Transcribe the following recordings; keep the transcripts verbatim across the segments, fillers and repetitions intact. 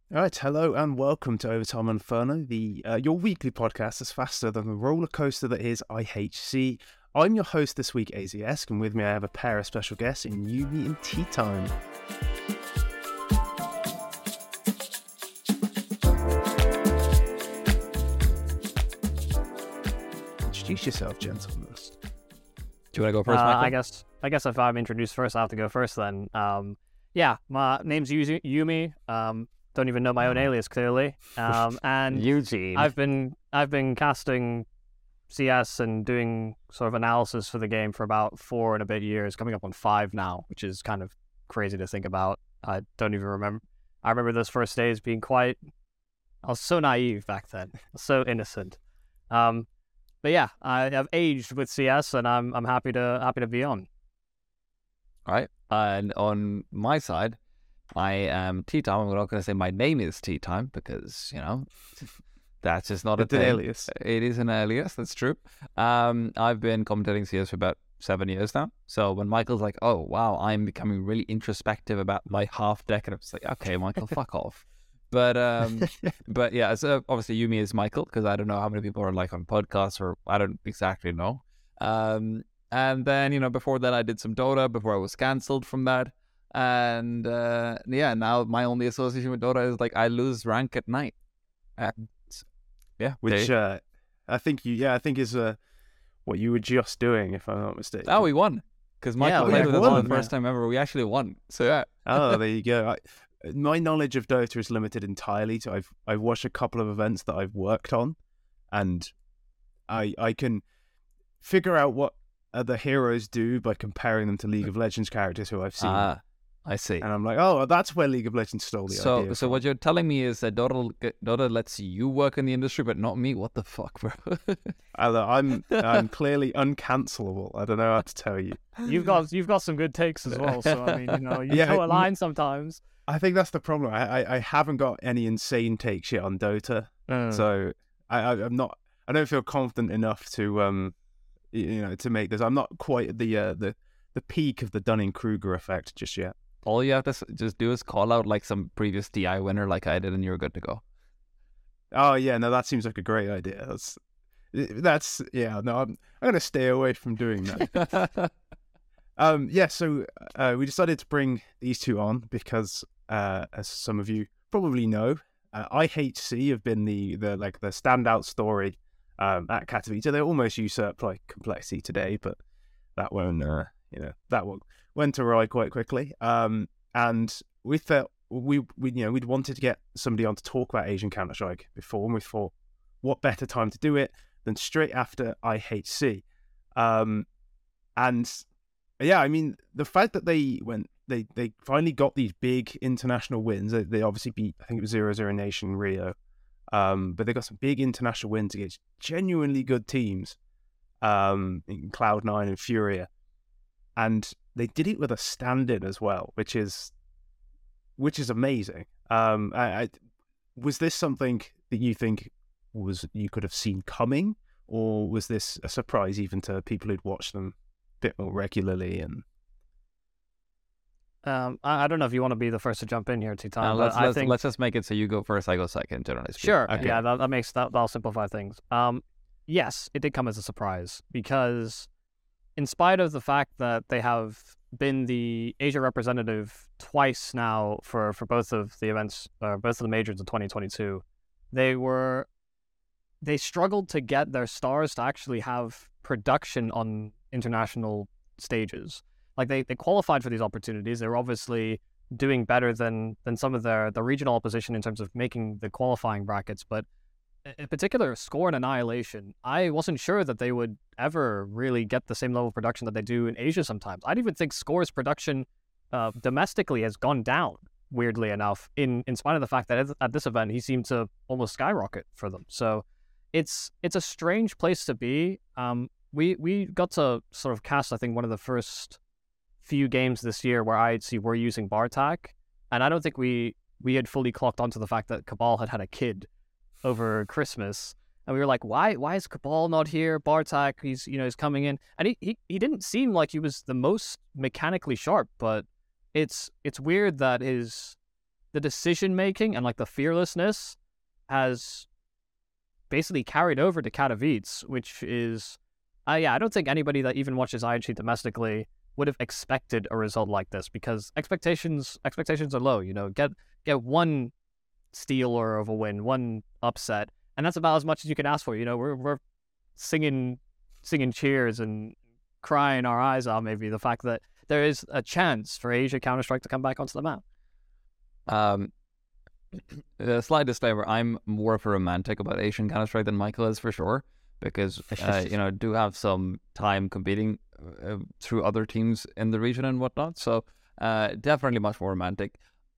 All right, hello and welcome to Overtime Inferno, the uh, your weekly podcast that's faster than the roller coaster that is I H C. I'm your host this week, A Z S, and with me I have a pair of special guests in Yumi and Tea Time. Introduce yourself, gentlemen. Do you want to go first, uh, Michael? I guess I guess if I'm introduced first, I have to go first then. Um, yeah, my name's Yuzi- Yumi. Um, don't even know my own alias clearly. Um, and Eugene. I've been I've been casting C S and doing sort of analysis for the game for about four and a bit years, coming up on five now, which is kind of crazy to think about. I don't even remember. I remember those first days being quite. I was so naive back then, so innocent. Um, but yeah, I have aged with C S, and I'm I'm happy to happy to be on. All right. And on my side, I am Tea Time. I'm not going to say my name is Tea Time because, you know, that's just not It's a an thing. alias. It is an alias. That's true. Um, I've been commentating C S for about seven years now. So when Michael's like, oh, wow, I'm becoming really introspective about my half deck, and I'm just like, okay, Michael, fuck off. But um, but yeah, so obviously Yumi is Michael because I don't know how many people are like on podcasts or I don't exactly know. Um, and then, you know, before that I did some Dota before I was cancelled from that. And uh, yeah, now my only association with Dota is like I lose rank at night. And yeah, Which they- uh, I think you, yeah, I think is uh, what you were just doing, if I'm not mistaken. oh, we won because Michael we played with us won, for the yeah. first time ever. We actually won. So yeah, Oh, there you go. I, my knowledge of Dota is limited entirely to I've I've watched a couple of events that I've worked on, and I I can figure out what other heroes do by comparing them to League of Legends characters who I've seen, ah, I see. and I'm like, oh, that's where League of Legends stole the So, idea. so from. what you're telling me is that Dota, Dota lets you work in the industry, but not me. What the fuck, bro? Either I'm I'm clearly uncancelable. I don't know how to tell you. You've got you've got some good takes as well. So I mean, you know, you Yeah, toe a m- line sometimes. I think that's the problem. I I, I haven't got any insane takes yet on Dota. Mm. So I, I I'm not I don't feel confident enough to um y- you know to make this. I'm not quite at the uh, the the peak of the Dunning-Kruger effect just yet. All you have to s- just do is call out like some previous D I winner, like I did, and you're good to go. Oh yeah, no, that seems like a great idea. That's that's yeah. No, I'm I'm gonna stay away from doing that. um yeah. So uh, we decided to bring these two on because uh, as some of you probably know, uh, I H C have been the the like the standout story um, at Katowice. They almost usurped like Complexity today, but that won't uh, you know that one went awry quite quickly. Um, and we felt we we you know we'd wanted to get somebody on to talk about Asian Counter Strike before, and we thought, what better time to do it than straight after I H C? Um, and yeah, I mean the fact that they went they they finally got these big international wins. They, they obviously beat I think it was zero zero Nation Rio, um, but they got some big international wins against genuinely good teams, um, in Cloud Nine and Furia, and they did it with a stand-in as well, which is which is amazing. Um, I, I, was this something that you think was you could have seen coming, or was this a surprise even to people who'd watched them a bit more regularly? And Um, I, I don't know if you want to be the first to jump in here, Tea Time. Uh, but let's I let's, think let's just make it so you go first, I go second. Generally speaking. sure, Okay. yeah, that, that makes that that'll simplify things. Um, yes, it did come as a surprise because, in spite of the fact that they have been the Asia representative twice now for, for both of the events, uh, both of the majors in twenty twenty-two, they were they struggled to get their stars to actually have production on international stages. Like they, they qualified for these opportunities. They were obviously doing better than than some of their the regional opposition in terms of making the qualifying brackets, but in particular, Score and Annihilation, I wasn't sure that they would ever really get the same level of production that they do in Asia sometimes. I'd even think Score's production uh, domestically has gone down, weirdly enough, in, in spite of the fact that at, at this event, he seemed to almost skyrocket for them. So it's it's a strange place to be. Um, we, we got to sort of cast, I think, one of the first few games this year where I see we're using Bartak, and I don't think we, we had fully clocked onto the fact that Cabal had had a kid over Christmas, and we were like, why why is Cabal not here? Bartak, he's you know he's coming in, and he, he he didn't seem like he was the most mechanically sharp, but it's it's weird that his the decision making and like the fearlessness has basically carried over to Katowice, which is, uh, yeah, I don't think anybody that even watches I H C domestically would have expected a result like this, because expectations expectations are low. You know, get get one stealer of a win, one upset, and that's about as much as you can ask for. You know, we're we're singing singing cheers and crying our eyes out, maybe, the fact that there is a chance for Asia Counter-Strike to come back onto the map. Um, a slight disclaimer: I'm more of a romantic about Asian Counter-Strike than Michael is, for sure, because uh, you know, I do have some time competing uh, through other teams in the region and whatnot. So uh, definitely much more romantic.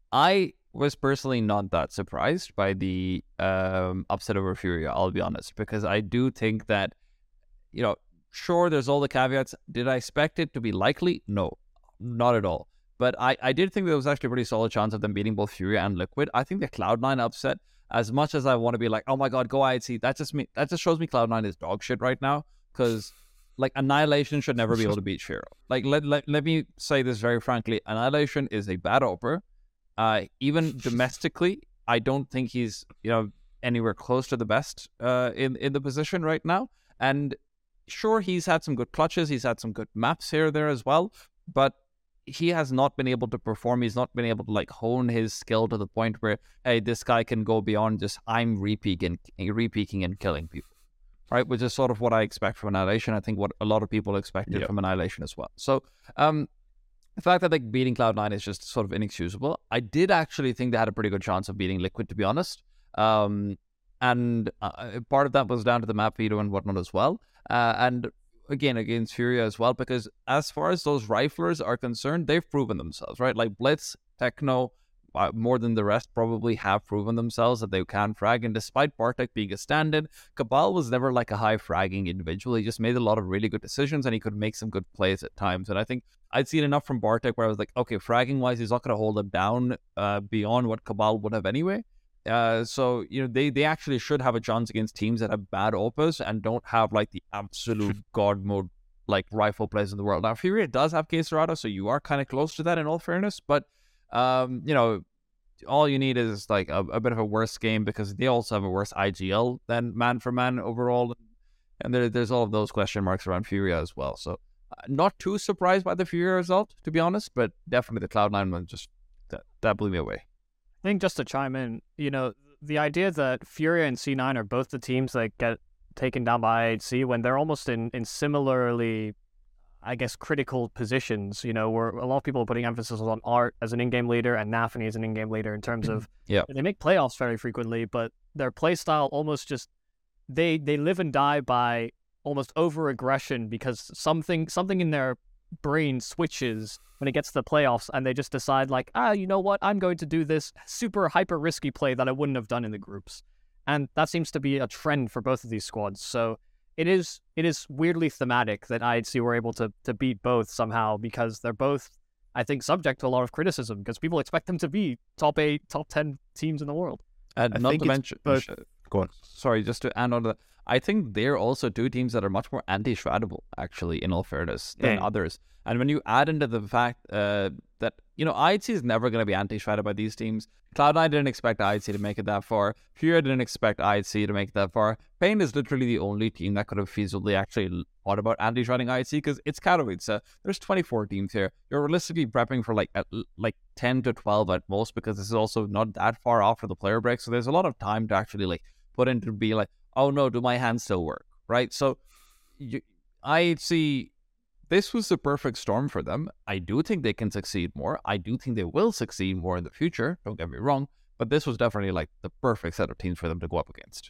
I was personally not that surprised by the um, upset over Furia, I'll be honest, because I do think that, you know, sure, there's all the caveats. Did I expect it to be likely? No, not at all. But I, I did think there was actually a pretty solid chance of them beating both Furia and Liquid. I think the Cloud nine upset, as much as I want to be like, oh my god, go I H C, that just me, that just shows me Cloud nine is dog shit right now, because like Annihilation should never be able to beat Shiro. Like, let, let, let me say this very frankly, Annihilation is a bad oper. Uh, even domestically, I don't think he's, you know, anywhere close to the best uh, in, in the position right now. And sure, he's had some good clutches, he's had some good maps here or there as well, but he has not been able to perform. He's not been able to like hone his skill to the point where, hey, this guy can go beyond just I'm repeaking, repeaking and killing people, right? Which is sort of what I expect from Annihilation. I think what a lot of people expected yep. from Annihilation as well. So, um, the fact that like beating Cloud nine is just sort of inexcusable. I did actually think they had a pretty good chance of beating Liquid, to be honest. Um, and uh, part of that was down to the map veto and whatnot as well. Uh, and again, against Furia as well, because as far as those riflers are concerned, they've proven themselves, right? Like Blitz, Techno, uh, more than the rest probably have proven themselves that they can frag. And despite Bartek being a stand-in, Cabal was never like a high fragging individual. He just made a lot of really good decisions and he could make some good plays at times. And I think I'd seen enough from Bartek where I was like, okay, fragging-wise, he's not going to hold him down uh, beyond what Cabal would have anyway. Uh, so, you know, they, they actually should have a chance against teams that have bad opus and don't have, like, the absolute god mode, like, rifle plays in the world. Now, Furia does have K-Serata, so you are kind of close to that in all fairness, but, um, you know, all you need is, like, a, a bit of a worse game because they also have a worse I G L than man-for-man overall, and there, there's all of those question marks around Furia as well, so uh, not too surprised by the Furia result, to be honest, but definitely the Cloud nine one just, that, that blew me away. I think just to chime in, you know, the idea that Furia and C nine are both the teams that get taken down by I H C when they're almost in, in similarly, I guess, critical positions, you know, where a lot of people are putting emphasis on Art as an in-game leader and Nafany as an in-game leader in terms of, yeah, they make playoffs very frequently, but their play style almost just, they they live and die by almost over-aggression because something something in their brain switches when it gets to the playoffs and they just decide like, ah, you know what, I'm going to do this super hyper risky play that I wouldn't have done in the groups. And that seems to be a trend for both of these squads. So it is it is weirdly thematic that I H C were able to to beat both somehow, because they're both, I think, subject to a lot of criticism because people expect them to be top eight, top ten teams in the world. And I not think to it's mention, both... Go on. Sorry, just to add on to that, I think they're also two teams that are much more anti-shroudable, actually, in all fairness, than Yeah. others. And when you add into the fact uh, that, you know, I H C is never going to be anti-shrouded by these teams. Cloud nine didn't expect I H C to make it that far. Furia didn't expect I H C to make it that far. Pain is literally the only team that could have feasibly actually thought about anti-shrouding I H C because it's Katowice. Uh, there's twenty-four teams here. You're realistically prepping for like at, like ten to twelve at most, because this is also not that far off for the player break. So there's a lot of time to actually like put into be like, oh no, do my hands still work? Right? So you, I H C, this was the perfect storm for them. I do think they can succeed more. I do think they will succeed more in the future. Don't get me wrong. But this was definitely like the perfect set of teams for them to go up against.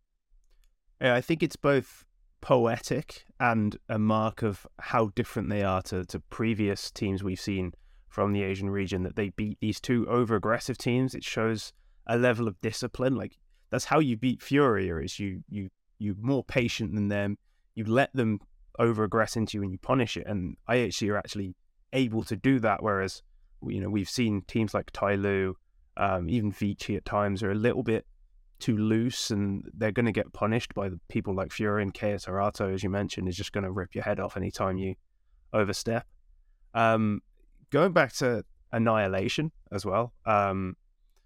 Yeah, I think it's both poetic and a mark of how different they are to, to previous teams we've seen from the Asian region, that they beat these two over-aggressive teams. It shows a level of discipline. Like, that's how you beat Furia, is you, you, you're more patient than them. You let them over-aggress into you and you punish it. And I H C are actually able to do that, whereas, you know, we've seen teams like Tyloo, um, even Vici at times are a little bit too loose, and they're going to get punished by the people like Fury and K-Serata, as you mentioned, is just going to rip your head off anytime you overstep. Um, going back to Annihilation as well, um,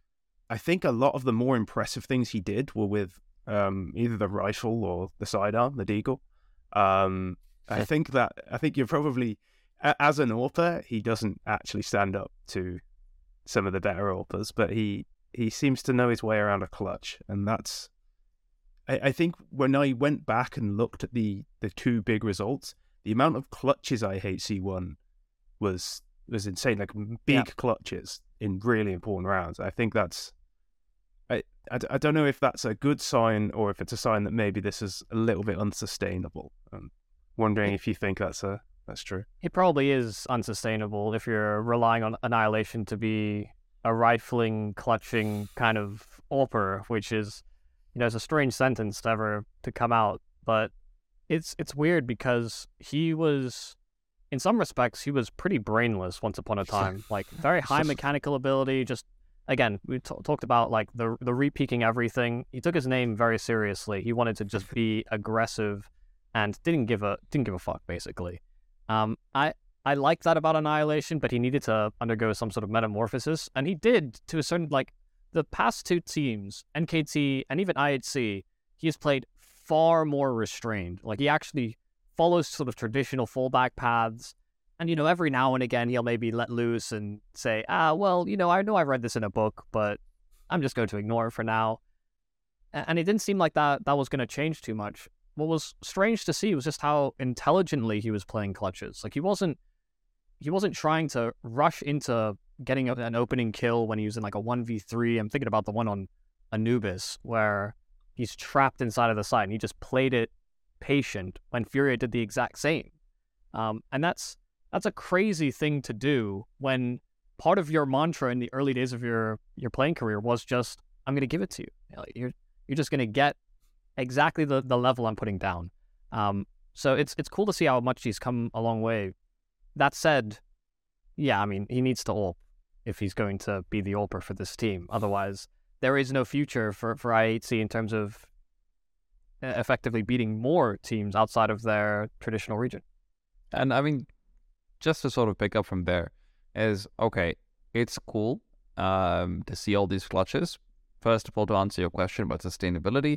I think a lot of the more impressive things he did were with um, either the rifle or the sidearm, the deagle. Um, I think that I think you're probably as an AWPer, he doesn't actually stand up to some of the better AWPers, but he he seems to know his way around a clutch, and that's. I, I think when I went back and looked at the the two big results, the amount of clutches I H C won was was insane, like big yeah. clutches in really important rounds. I think that's. I, I, I don't know if that's a good sign or if it's a sign that maybe this is a little bit unsustainable. I'm wondering if you think that's a that's true. It probably is unsustainable if you're relying on Annihilation to be a rifling, clutching kind of AWPer, which is, you know, it's a strange sentence to ever to come out, but it's it's weird because he was, in some respects, he was pretty brainless once upon a time. Like very high mechanical ability. Just again, we t- talked about like the the re-peaking everything. He took his name very seriously. He wanted to just be aggressive, and didn't give a didn't give a fuck basically. Um, I I like that about Annihilation, but he needed to undergo some sort of metamorphosis, and he did to a certain like. The past two teams, N K T and even I H C, he has played far more restrained. Like he actually follows sort of traditional fallback paths. And, you know, every now and again, he'll maybe let loose and say, ah, well, you know, I know I read this in a book, but I'm just going to ignore it for now. And it didn't seem like that that was going to change too much. What was strange to see was just how intelligently he was playing clutches. Like he wasn't, he wasn't trying to rush into getting an opening kill when he was in like a one v three. I'm thinking about the one on Anubis where he's trapped inside of the site and he just played it patient when Furia did the exact same. Um, and that's that's a crazy thing to do when part of your mantra in the early days of your, your playing career was just, I'm going to give it to you. You know, you're you're just going to get exactly the, the level I'm putting down. Um, so it's it's cool to see how much he's come a long way. That said, yeah, I mean, he needs to AWP if he's going to be the AWPer for this team. Otherwise, there is no future for, for I H C in terms of effectively beating more teams outside of their traditional region. And I mean, just to sort of pick up from there is, okay, it's cool um, to see all these clutches. First of all, to answer your question about sustainability,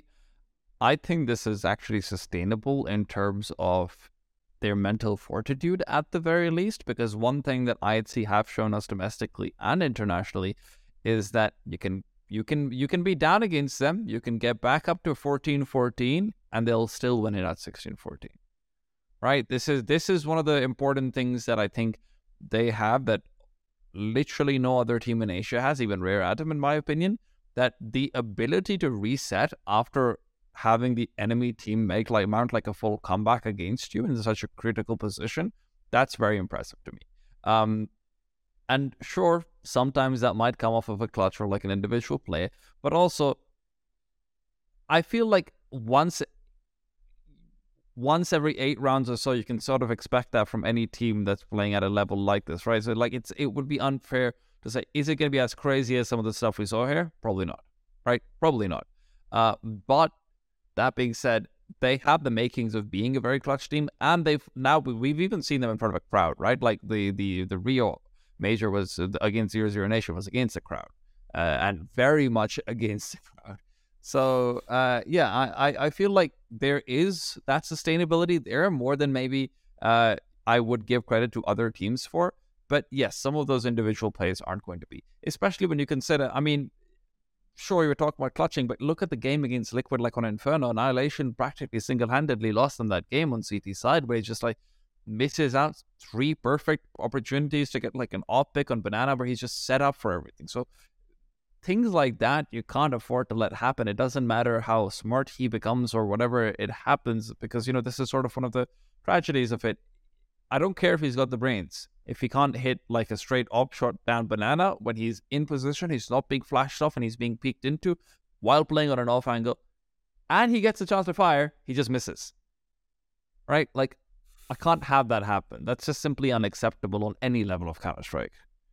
I think this is actually sustainable in terms of their mental fortitude at the very least, because one thing that I H C have shown us domestically and internationally is that you can you can you can be down against them, you can get back up to fourteen fourteen, and they'll still win it at sixteen fourteen. Right? This is this is one of the important things that I think they have that literally no other team in Asia has, even Rare Atom in my opinion, that the ability to reset after having the enemy team make like mount like a full comeback against you in such a critical position, that's very impressive to me. Um, and sure, sometimes that might come off of a clutch or like an individual play, but also I feel like once once every eight rounds or so, you can sort of expect that from any team that's playing at a level like this, right? So like it's it would be unfair to say, is it going to be as crazy as some of the stuff we saw here? Probably not, right? Probably not. Uh, but that being said, they have the makings of being a very clutch team, and they've now we've even seen them in front of a crowd, right? Like the the the Rio major was against Zero Zero Nation was against the crowd, uh, and very much against the crowd. So uh, yeah, I, I I feel like there is that sustainability there more than maybe uh, I would give credit to other teams for. But yes, some of those individual plays aren't going to be, especially when you consider. I mean, sure, you were talking about clutching, but look at the game against Liquid, like on Inferno. Annihilation practically single-handedly lost them that game on C T side, where he just like misses out three perfect opportunities to get like an off pick on Banana, where he's just set up for everything. So things like that, you can't afford to let happen. It doesn't matter how smart he becomes or whatever, it happens, because, you know, this is sort of one of the tragedies of it. I don't care if he's got the brains. If he can't hit like a straight op shot down Banana when he's in position, he's not being flashed off and he's being peeked into while playing on an off angle, and he gets a chance to fire, he just misses. Right? Like, I can't have that happen. That's just simply unacceptable on any level of Counter-Strike.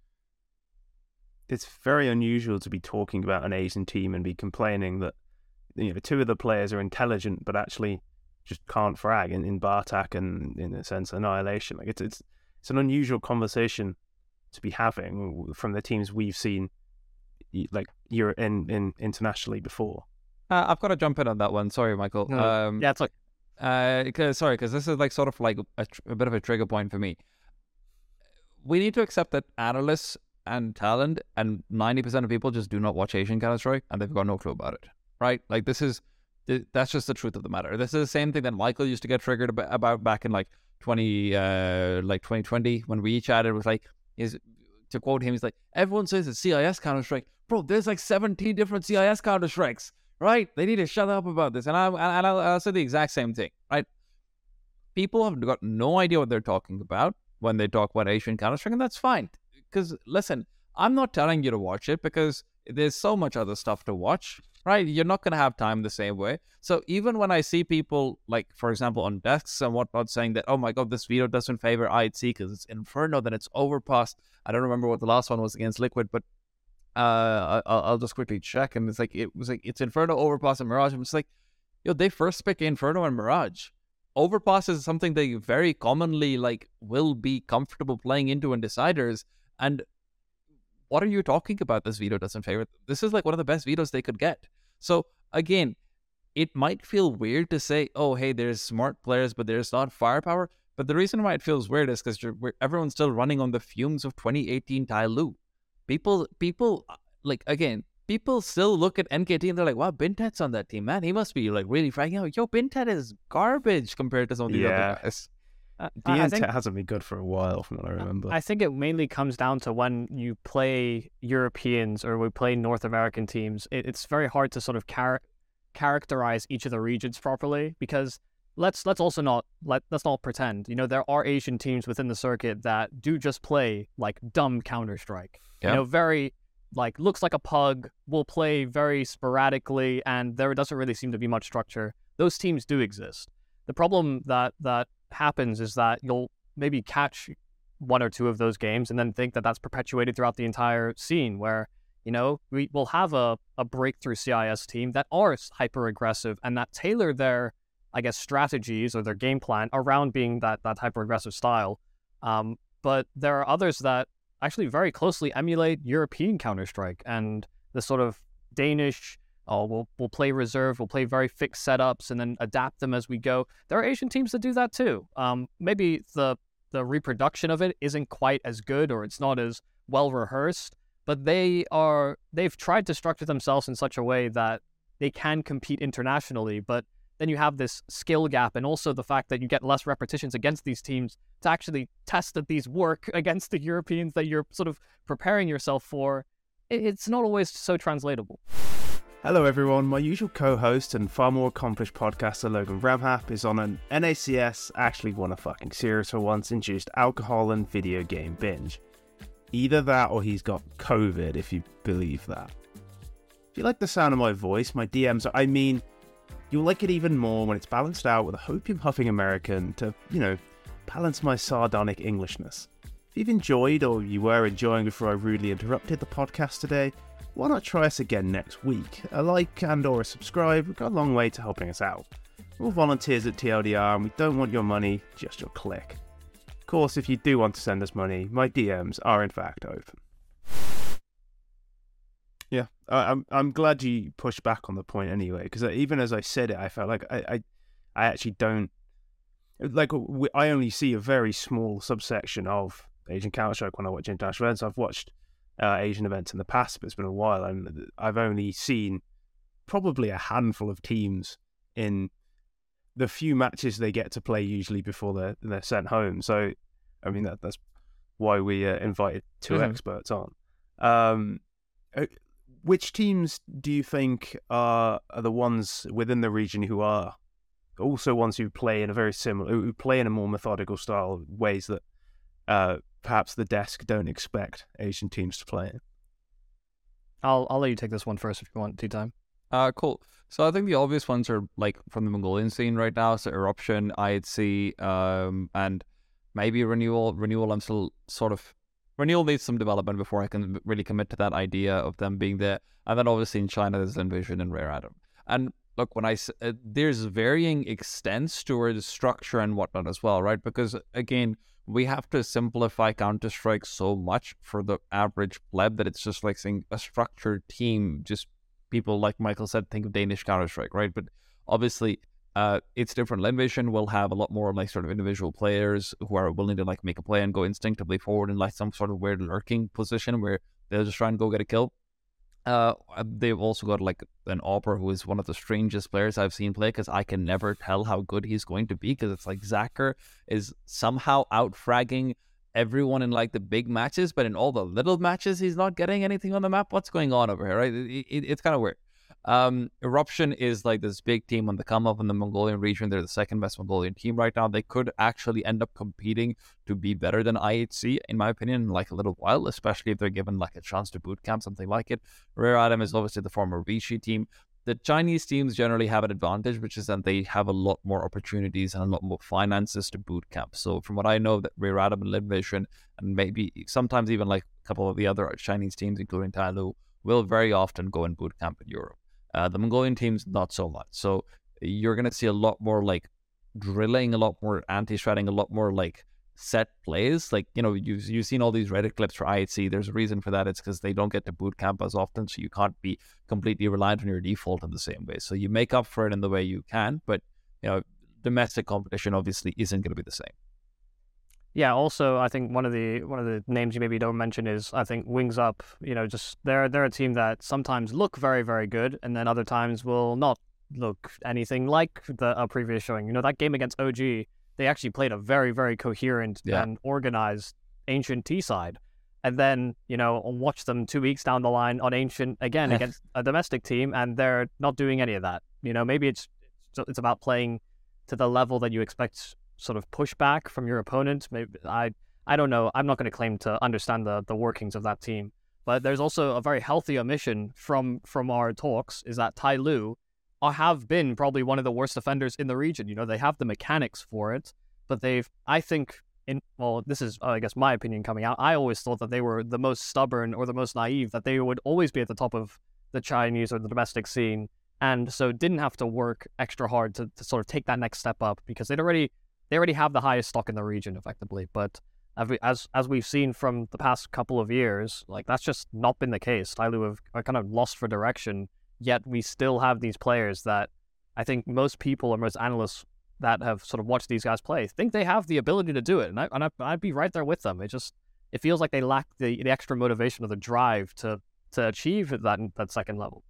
It's very unusual to be talking about an Asian team and be complaining that, you know, two of the players are intelligent but actually just can't frag in, in Bartak and, in a sense, Annihilation. Like, it's it's it's an unusual conversation to be having from the teams we've seen like you're in, in internationally before. Uh, I've got to jump in on that one. Sorry, Michael. No, Um, yeah, it's like uh, cause, sorry, because this is like sort of like a, tr- a bit of a trigger point for me. We need to accept that analysts and talent and ninety percent of people just do not watch Asian Counter-Strike and they've got no clue about it, right? Like this is, th- that's just the truth of the matter. This is the same thing that Michael used to get triggered ab- about back in like twenty, uh, like twenty twenty when we chatted. It was like, is to quote him, he's like, everyone says it's C I S Counter-Strike. Bro, there's like seventeen different C I S Counter-Strikes, right? They need to shut up about this. And, I, and I'll, I'll say the exact same thing, right? People have got no idea what they're talking about when they talk about Asian Counter-Strike, and that's fine. Because, listen, I'm not telling you to watch it because there's so much other stuff to watch, right? You're not going to have time the same way. So even when I see people, like, for example, on desks and whatnot saying that, oh my God, this veto doesn't favor I H C because it's Inferno, then it's Overpass. I don't remember what the last one was against Liquid, but uh, I'll, I'll just quickly check. And it's like, it was like, it's Inferno, Overpass, and Mirage. I'm just like, yo, they first pick Inferno and Mirage. Overpass is something they very commonly like will be comfortable playing into in deciders. And what are you talking about? This veto doesn't favor. This is like one of the best vetoes they could get. So again, it might feel weird to say, oh, hey, there's smart players, but there's not firepower. But the reason why it feels weird is because everyone's still running on the fumes of twenty eighteen Tai Lu. People, people, like, again, people still look at N K T and they're like, wow, Bintet's on that team, man. He must be, like, really fragging out. Yo, Bintet is garbage compared to some of these Yeah. other guys. uh, The I, I intent think hasn't been good for a while, from what I remember. I think it mainly comes down to when you play Europeans or we play North American teams. It, it's very hard to sort of char- characterize each of the regions properly because let's let's also not let let's not pretend. You know, there are Asian teams within the circuit that do just play like dumb Counter-Strike. Yeah. You know, very like looks like a pug, will play very sporadically, and there doesn't really seem to be much structure. Those teams do exist. The problem that that happens is that you'll maybe catch one or two of those games and then think that that's perpetuated throughout the entire scene where, you know, we will have a, a breakthrough C I S team that are hyper aggressive and that tailor their, I guess, strategies or their game plan around being that, that hyper aggressive style. Um, but there are others that actually very closely emulate European Counter-Strike and the sort of Danish, oh, we'll, we'll play reserve, we'll play very fixed setups and then adapt them as we go. There are Asian teams that do that too. Um, maybe the the reproduction of it isn't quite as good or it's not as well rehearsed, but they are, they've tried to structure themselves in such a way that they can compete internationally, but then you have this skill gap and also the fact that you get less repetitions against these teams to actually test that these work against the Europeans that you're sort of preparing yourself for. It's not always so translatable. Hello everyone, my usual co-host and far more accomplished podcaster Logan Bramhap is on an N A C S, actually won a fucking series for once, induced alcohol and video game binge. Either that or he's got COVID, if you believe that. If you like the sound of my voice, my D Ms are, I mean, you'll like it even more when it's balanced out with a hopium huffing American to, you know, balance my sardonic Englishness. If you've enjoyed or you were enjoying before I rudely interrupted the podcast today, why not try us again next week? A like and or a subscribe would go a long way to helping us out. We're all volunteers at T L D R and we don't want your money, just your click. Of course, if you do want to send us money, my D Ms are in fact open. Yeah, I, I'm I'm glad you pushed back on the point anyway, because even as I said it, I felt like I, I, I actually don't, like, I only see a very small subsection of Asian Counter-Strike when I watch international events. I've watched Uh, Asian events in the past, but it's been a while, and I've only seen probably a handful of teams in the few matches they get to play usually before they're they're sent home. So, I mean that that's why we uh, invited two mm-hmm. experts on. Um, which teams do you think are, are the ones within the region who are also ones who play in a very similar, who play in a more methodical style, ways that uh, perhaps the desk don't expect Asian teams to play in? I'll I'll let you take this one first if you want, T-Time. Uh, cool. So I think the obvious ones are like from the Mongolian scene right now. So Eruption, I H C, um, and maybe Renewal. Renewal, I'm still sort of... Renewal needs some development before I can really commit to that idea of them being there. And then obviously in China, there's Envision and Rare Atom. And look, when I... Uh, there's varying extents towards structure and whatnot as well, right? Because again, we have to simplify Counter-Strike so much for the average pleb that it's just like saying a structured team. Just people, like Michael said, think of Danish Counter-Strike, right? But obviously, uh, it's different. Invasion will have a lot more like sort of individual players who are willing to like make a play and go instinctively forward in like some sort of weird lurking position where they'll just try and go get a kill. Uh, they've also got like an Opera who is one of the strangest players I've seen play, because I can never tell how good he's going to be, because it's like Zacher is somehow out fragging everyone in like the big matches, but in all the little matches he's not getting anything on the map. What's going on over here, right? It, it, it's kind of weird. Um, Eruption is like this big team on the come up in the Mongolian region. They're the second best Mongolian team right now. They could actually end up competing to be better than I H C, in my opinion, in like a little while, especially if they're given like a chance to boot camp, something like it. Rare Atom is obviously the former Vichy team. The Chinese teams generally have an advantage, which is that they have a lot more opportunities and a lot more finances to boot camp. So from what I know, that Rare Atom and Lidvision, and maybe sometimes even like a couple of the other Chinese teams, including Tyloo, will very often go and boot camp in Europe. Uh, the Mongolian teams, not so much. So you're going to see a lot more like drilling, a lot more anti-stratting, a lot more like set plays. Like, you know, you've, you've seen all these Reddit clips for I H C. There's a reason for that. It's because they don't get to boot camp as often, so you can't be completely reliant on your default in the same way. So you make up for it in the way you can, but, you know, domestic competition obviously isn't going to be the same. Yeah, also I think one of the one of the names you maybe don't mention is, I think, Wings Up. You know, just they're they're a team that sometimes look very, very good, and then other times will not look anything like the uh, previous showing. You know, that game against O G, they actually played a very, very coherent yeah. and organized Ancient T side. And then, you know, watch them two weeks down the line on Ancient again against a domestic team, and they're not doing any of that. You know, maybe it's it's about playing to the level that you expect sort of pushback from your opponent. Maybe I I don't know. I'm not going to claim to understand the the workings of that team. But there's also a very healthy omission from from our talks, is that Tyloo have been probably one of the worst offenders in the region. You know, they have the mechanics for it, but they've, I think, in well, this is, uh, I guess, my opinion coming out. I always thought that they were the most stubborn or the most naive, that they would always be at the top of the Chinese or the domestic scene, and so didn't have to work extra hard to, to sort of take that next step up, because they'd already they already have the highest stock in the region, effectively. But as as we've seen from the past couple of years, like, that's just not been the case. Tyloo have are kind of lost for direction, yet we still have these players that I think most people or most analysts that have sort of watched these guys play think they have the ability to do it, and, I, and I, I'd be right there with them. It just it feels like they lack the, the extra motivation or the drive to to achieve that that second level.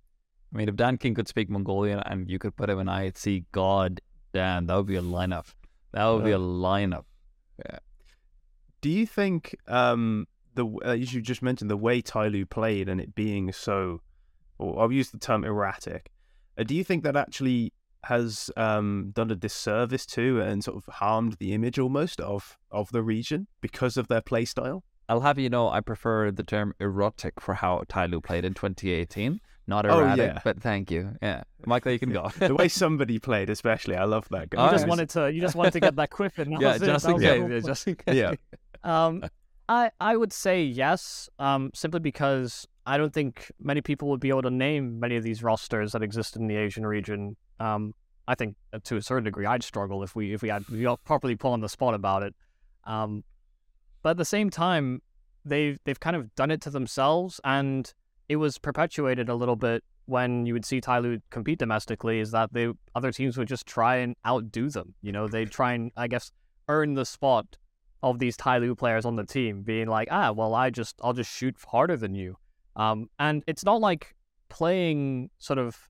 I mean, if Dan King could speak Mongolian and you could put him in I H C, god damn, that would be a lineup. That would be a lineup. Yeah. Do you think um, the uh, as you just mentioned, the way Tyloo played and it being so, or I'll use the term erratic, uh, do you think that actually has um, done a disservice to and sort of harmed the image almost of of the region because of their play style? I'll have you know, I prefer the term erotic for how Tyloo played in twenty eighteen. Not erratic, oh, yeah. but thank you. Yeah, Michael, you can go. The way somebody played, especially, I love that guy. You just wanted to, you just wanted to get that quiff in. Yeah, just in case. Yeah, just in case. Yeah. Um, I I would say yes. Um, simply because I don't think many people would be able to name many of these rosters that exist in the Asian region. Um, I think to a certain degree, I'd struggle if we if we had we all properly put on the spot about it. Um, but at the same time, they've they've kind of done it to themselves, and it was perpetuated a little bit when you would see Tyloo compete domestically, is that the other teams would just try and outdo them. You know, they'd try and, I guess, earn the spot of these Tyloo players on the team, being like, ah, well, I just, I'll just shoot harder than you. Um, and it's not like playing sort of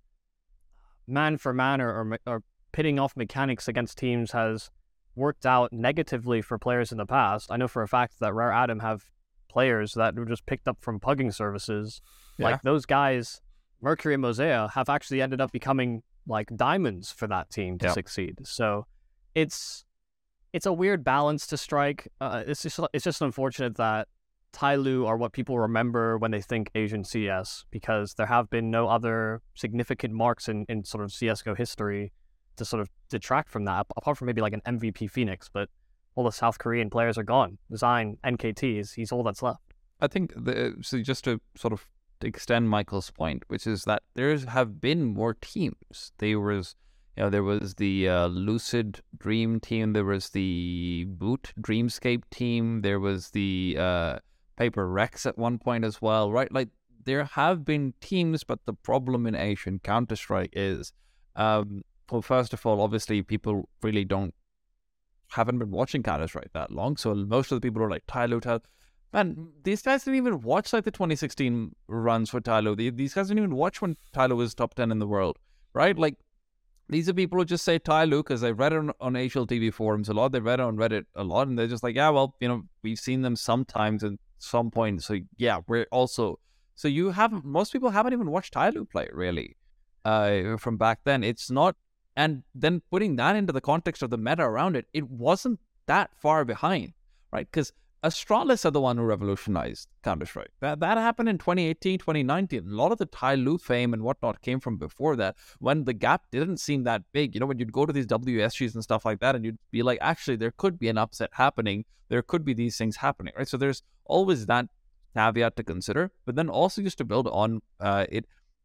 man for man or, or, or pitting off mechanics against teams has worked out negatively for players in the past. I know for a fact that Rare Atom have players that were just picked up from pugging services. Yeah. Like those guys, Mercury and Mosea, have actually ended up becoming like diamonds for that team to yep. succeed. So it's it's a weird balance to strike. Uh, it's just it's just unfortunate that Tyloo are what people remember when they think Asian C S, because there have been no other significant marks in, in sort of C S G O history to sort of detract from that, apart from maybe like an M V P Phoenix. But all the South Korean players are gone. Design, N K T, is he's all that's left. I think, the, so just to sort of extend Michael's point, which is that there have been more teams. There was, You know, there was the uh, Lucid Dream team. There was the Boot Dreamscape team. There was the uh, Paper Rex at one point as well, right? Like, there have been teams, but the problem in Asian Counter-Strike is, um, well, first of all, obviously, people really don't, haven't been watching Counter-Strike that long. So most of the people are like, Tyloo, Tyloo. Man, these guys didn't even watch like the twenty sixteen runs for Tyloo. These guys didn't even watch when Tyloo was top ten in the world, right? Like, these are people who just say Tyloo because they've read it on, on H L T V forums a lot. They've read it on Reddit a lot. And they're just like, yeah, well, you know, we've seen them sometimes at some point. So, yeah, we're also... So you haven't... Most people haven't even watched Tyloo play, really, uh, from back then. It's not... And then putting that into the context of the meta around it, it wasn't that far behind, right? Because Astralis are the one who revolutionized Counter-Strike. That that happened in twenty eighteen, twenty nineteen. A lot of the Tyloo fame and whatnot came from before that, when the gap didn't seem that big. You know, when you'd go to these W S Gs and stuff like that, and you'd be like, actually, there could be an upset happening. There could be these things happening, right? So there's always that caveat to consider. But then also just to build on uh, it,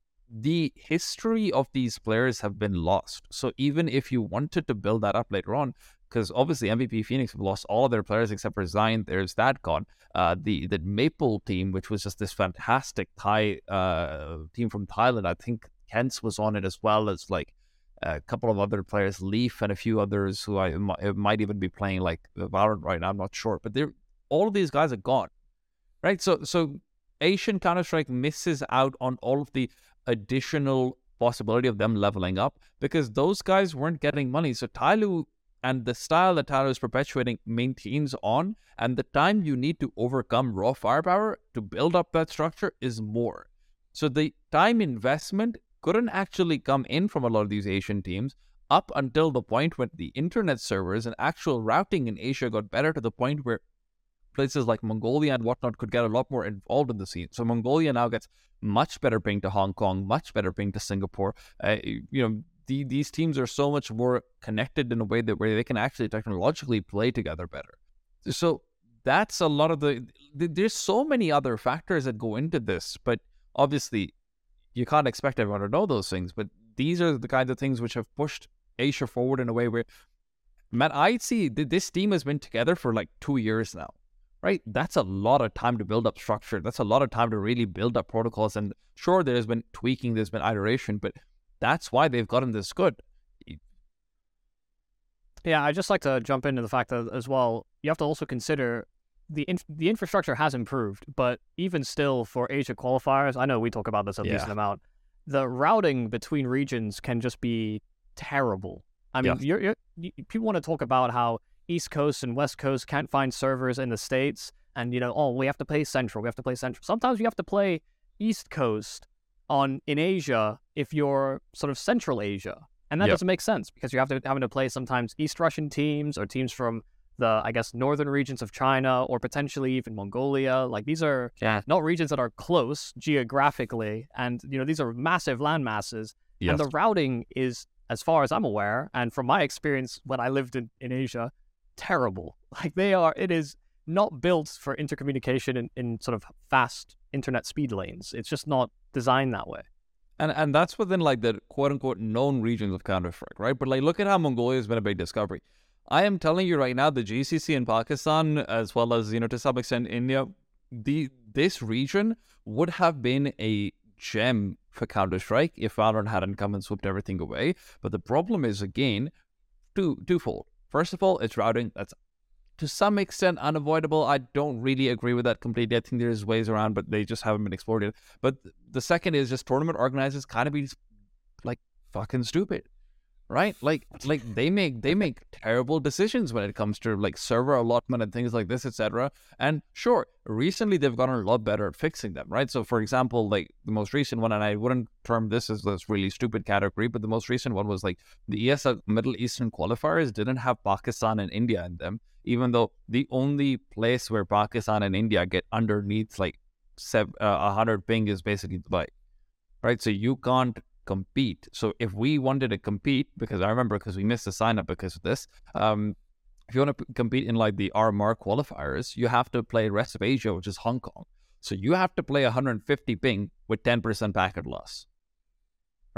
the history of these players have been lost. So even if you wanted to build that up later on, because obviously M V P Phoenix have lost all of their players except for Zion. There's that gone. Uh, the the Maple team, which was just this fantastic Thai uh, team from Thailand. I think Kents was on it as well as like a couple of other players, Leaf and a few others who I might even be playing like Valorant right now. I'm not sure, but they're all of these guys are gone, right? So so Asian Counter-Strike misses out on all of the additional possibility of them leveling up because those guys weren't getting money. So Tyloo and the style that Tyloo is perpetuating maintains on, and the time you need to overcome raw firepower to build up that structure is more. So the time investment couldn't actually come in from a lot of these Asian teams up until the point when the internet servers and actual routing in Asia got better to the point where places like Mongolia and whatnot could get a lot more involved in the scene. So Mongolia now gets much better ping to Hong Kong, much better ping to Singapore. Uh, you know, the, these teams are so much more connected in a way that where they can actually technologically play together better. So that's a lot of the... There's so many other factors that go into this, but obviously you can't expect everyone to know those things. But these are the kinds of things which have pushed Asia forward in a way where, man, I see this team has been together for like two years now. Right? That's a lot of time to build up structure. That's a lot of time to really build up protocols. And sure, there's been tweaking, there's been iteration, but that's why they've gotten this good. Yeah, I'd just like to jump into the fact that as well, you have to also consider the inf- the infrastructure has improved, but even still for Asia qualifiers, I know we talk about this a Yeah. decent amount, the routing between regions can just be terrible. I mean, Yeah. you're, you're, you, people want to talk about how East Coast and West Coast can't find servers in the States, and you know, oh, we have to play Central, we have to play Central. Sometimes you have to play East Coast on in Asia if you're sort of Central Asia, and that Yep. doesn't make sense because you have to having to play sometimes East Russian teams or teams from the I guess northern regions of China or potentially even Mongolia. Like these are Yeah. not regions that are close geographically, and you know these are massive land masses, Yes. and the routing is, as far as I'm aware, and from my experience when I lived in, in Asia, terrible. Like they are, it is not built for intercommunication in, in sort of fast internet speed lanes. It's just not designed that way. And and that's within like the quote unquote known regions of Counter-Strike, right? But like look at how Mongolia has been a big discovery. I am telling you right now, the G C C in Pakistan, as well as, you know, to some extent India, the this region would have been a gem for Counter-Strike if Valorant hadn't come and swooped everything away. But the problem is, again, two twofold. First of all, it's routing. That's to some extent unavoidable. I don't really agree with that completely. I think there's ways around, but they just haven't been explored yet. But the second is just tournament organizers kind of be like fucking stupid, right? Like, like they make they make terrible decisions when it comes to like server allotment and things like this, et cetera. And sure, recently they've gotten a lot better at fixing them, right? So, for example, like the most recent one, and I wouldn't term this as this really stupid category, but the most recent one was like the E S L Middle Eastern qualifiers didn't have Pakistan and India in them, even though the only place where Pakistan and India get underneath like seven, uh, one hundred ping is basically Dubai, right? So you can't compete. So if we wanted to compete, because I remember because we missed the sign up because of this, um, if you want to p- compete in like the R M R qualifiers, you have to play rest of Asia, which is Hong Kong. So you have to play one hundred fifty ping with ten percent packet loss, right?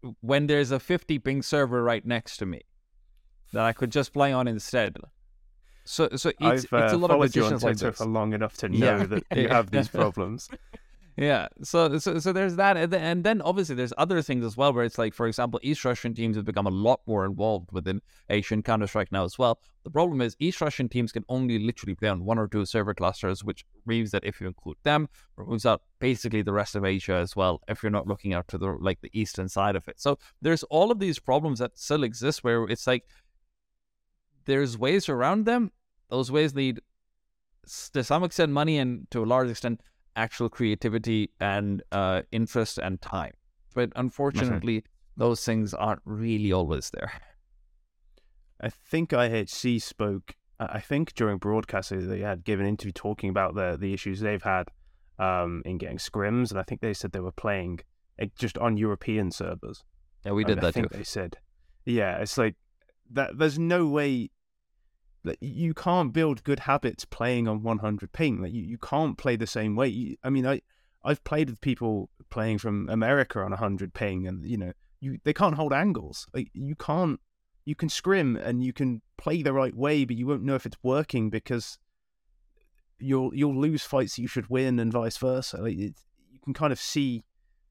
when there's a fifty ping server right next to me that I could just play on instead. So, so it's, I've uh, it's a lot followed of decisions you on like Twitter this. for long enough to know Yeah. that you have these problems. Yeah, so so so there's that, and then, and then obviously there's other things as well, where it's like, for example, East Russian teams have become a lot more involved within Asian Counter-Strike now as well. The problem is East Russian teams can only literally play on one or two server clusters, which means that if you include them, removes out basically the rest of Asia as well, if you're not looking out to the like the eastern side of it. So there's all of these problems that still exist, where it's like there's ways around them. Those ways need, to some extent, money, and to a large extent, actual creativity and uh, interest and time. But unfortunately, mm-hmm. those things aren't really always there. I think I H C spoke, I think during broadcasting, they had given an interview talking about the, the issues they've had um, in getting scrims, and I think they said they were playing just on European servers. Yeah, we did I, that I think too. They said, yeah, it's like, that. There's no way that you can't build good habits playing on one hundred ping. Like you, you can't play the same way. You, I mean, I, I've played with people playing from America on one hundred ping, and you know, you they can't hold angles. Like you can't. You can scrim and you can play the right way, but you won't know if it's working because you'll you'll lose fights that you should win, and vice versa. Like it, you can kind of see.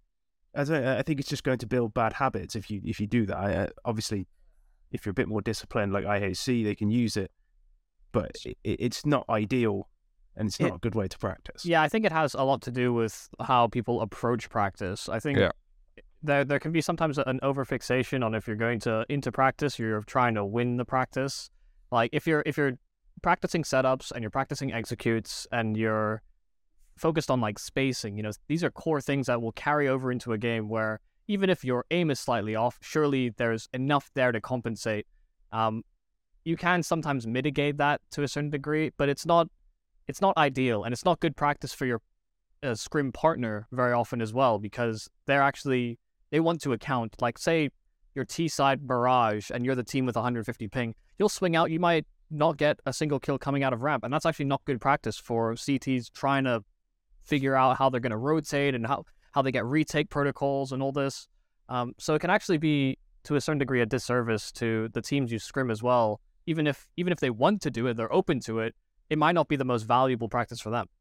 I don't know, I think it's just going to build bad habits if you if you do that. I, obviously, if you're a bit more disciplined, like I H C, they can use it. But it, it's not ideal, and it's not it, a good way to practice. Yeah, I think it has a lot to do with how people approach practice. I think yeah. there there can be sometimes an overfixation on if you're going to into practice, you're trying to win the practice. Like if you're if you're practicing setups and you're practicing executes and you're focused on like spacing, you know, these are core things that will carry over into a game where even if your aim is slightly off, surely there's enough there to compensate. Um, You can sometimes mitigate that to a certain degree, but it's not it's not ideal, and it's not good practice for your uh, scrim partner very often as well, because they're actually, they want to account. Like, say, your T-side barrage, and you're the team with one hundred fifty ping, you'll swing out, you might not get a single kill coming out of ramp, and that's actually not good practice for C Ts trying to figure out how they're going to rotate and how, how they get retake protocols and all this. Um, so it can actually be, to a certain degree, a disservice to the teams you scrim as well. Even if even if they want to do it, they're open to it, it might not be the most valuable practice for them.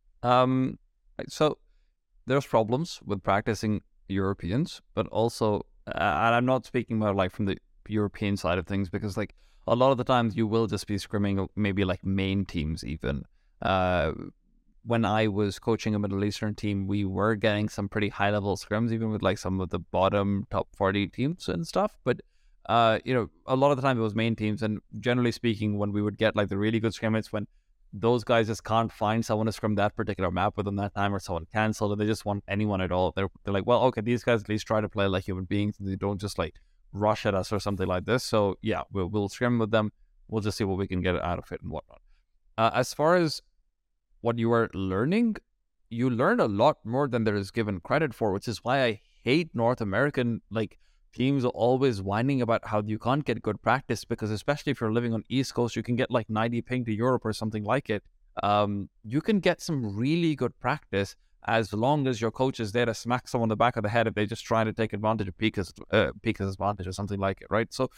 Um, so there's problems with practicing Europeans, but also, uh, and I'm not speaking about like from the European side of things, because like a lot of the times you will just be scrimming maybe like main teams even. Uh, when I was coaching a Middle Eastern team, we were getting some pretty high level scrims, even with like some of the bottom top forty teams and stuff, but Uh, you know, a lot of the time it was main teams, and generally speaking, when we would get like the really good scrim, it's when those guys just can't find someone to scrim that particular map within that time, or someone canceled, and they just want anyone at all. They're they're like, well, okay, these guys at least try to play like human beings, and they don't just like rush at us or something like this. So yeah, we'll we'll scrim with them. We'll just see what we can get out of it and whatnot. Uh, as far as what you are learning, you learn a lot more than there is given credit for, which is why I hate North American like. Teams are always whining about how you can't get good practice, because especially if you're living on East Coast, you can get like ninety ping to Europe or something like it. Um, you can get some really good practice as long as your coach is there to smack someone on the back of the head if they just try to take advantage of Pika's, uh, Pika's advantage or something like it, right? So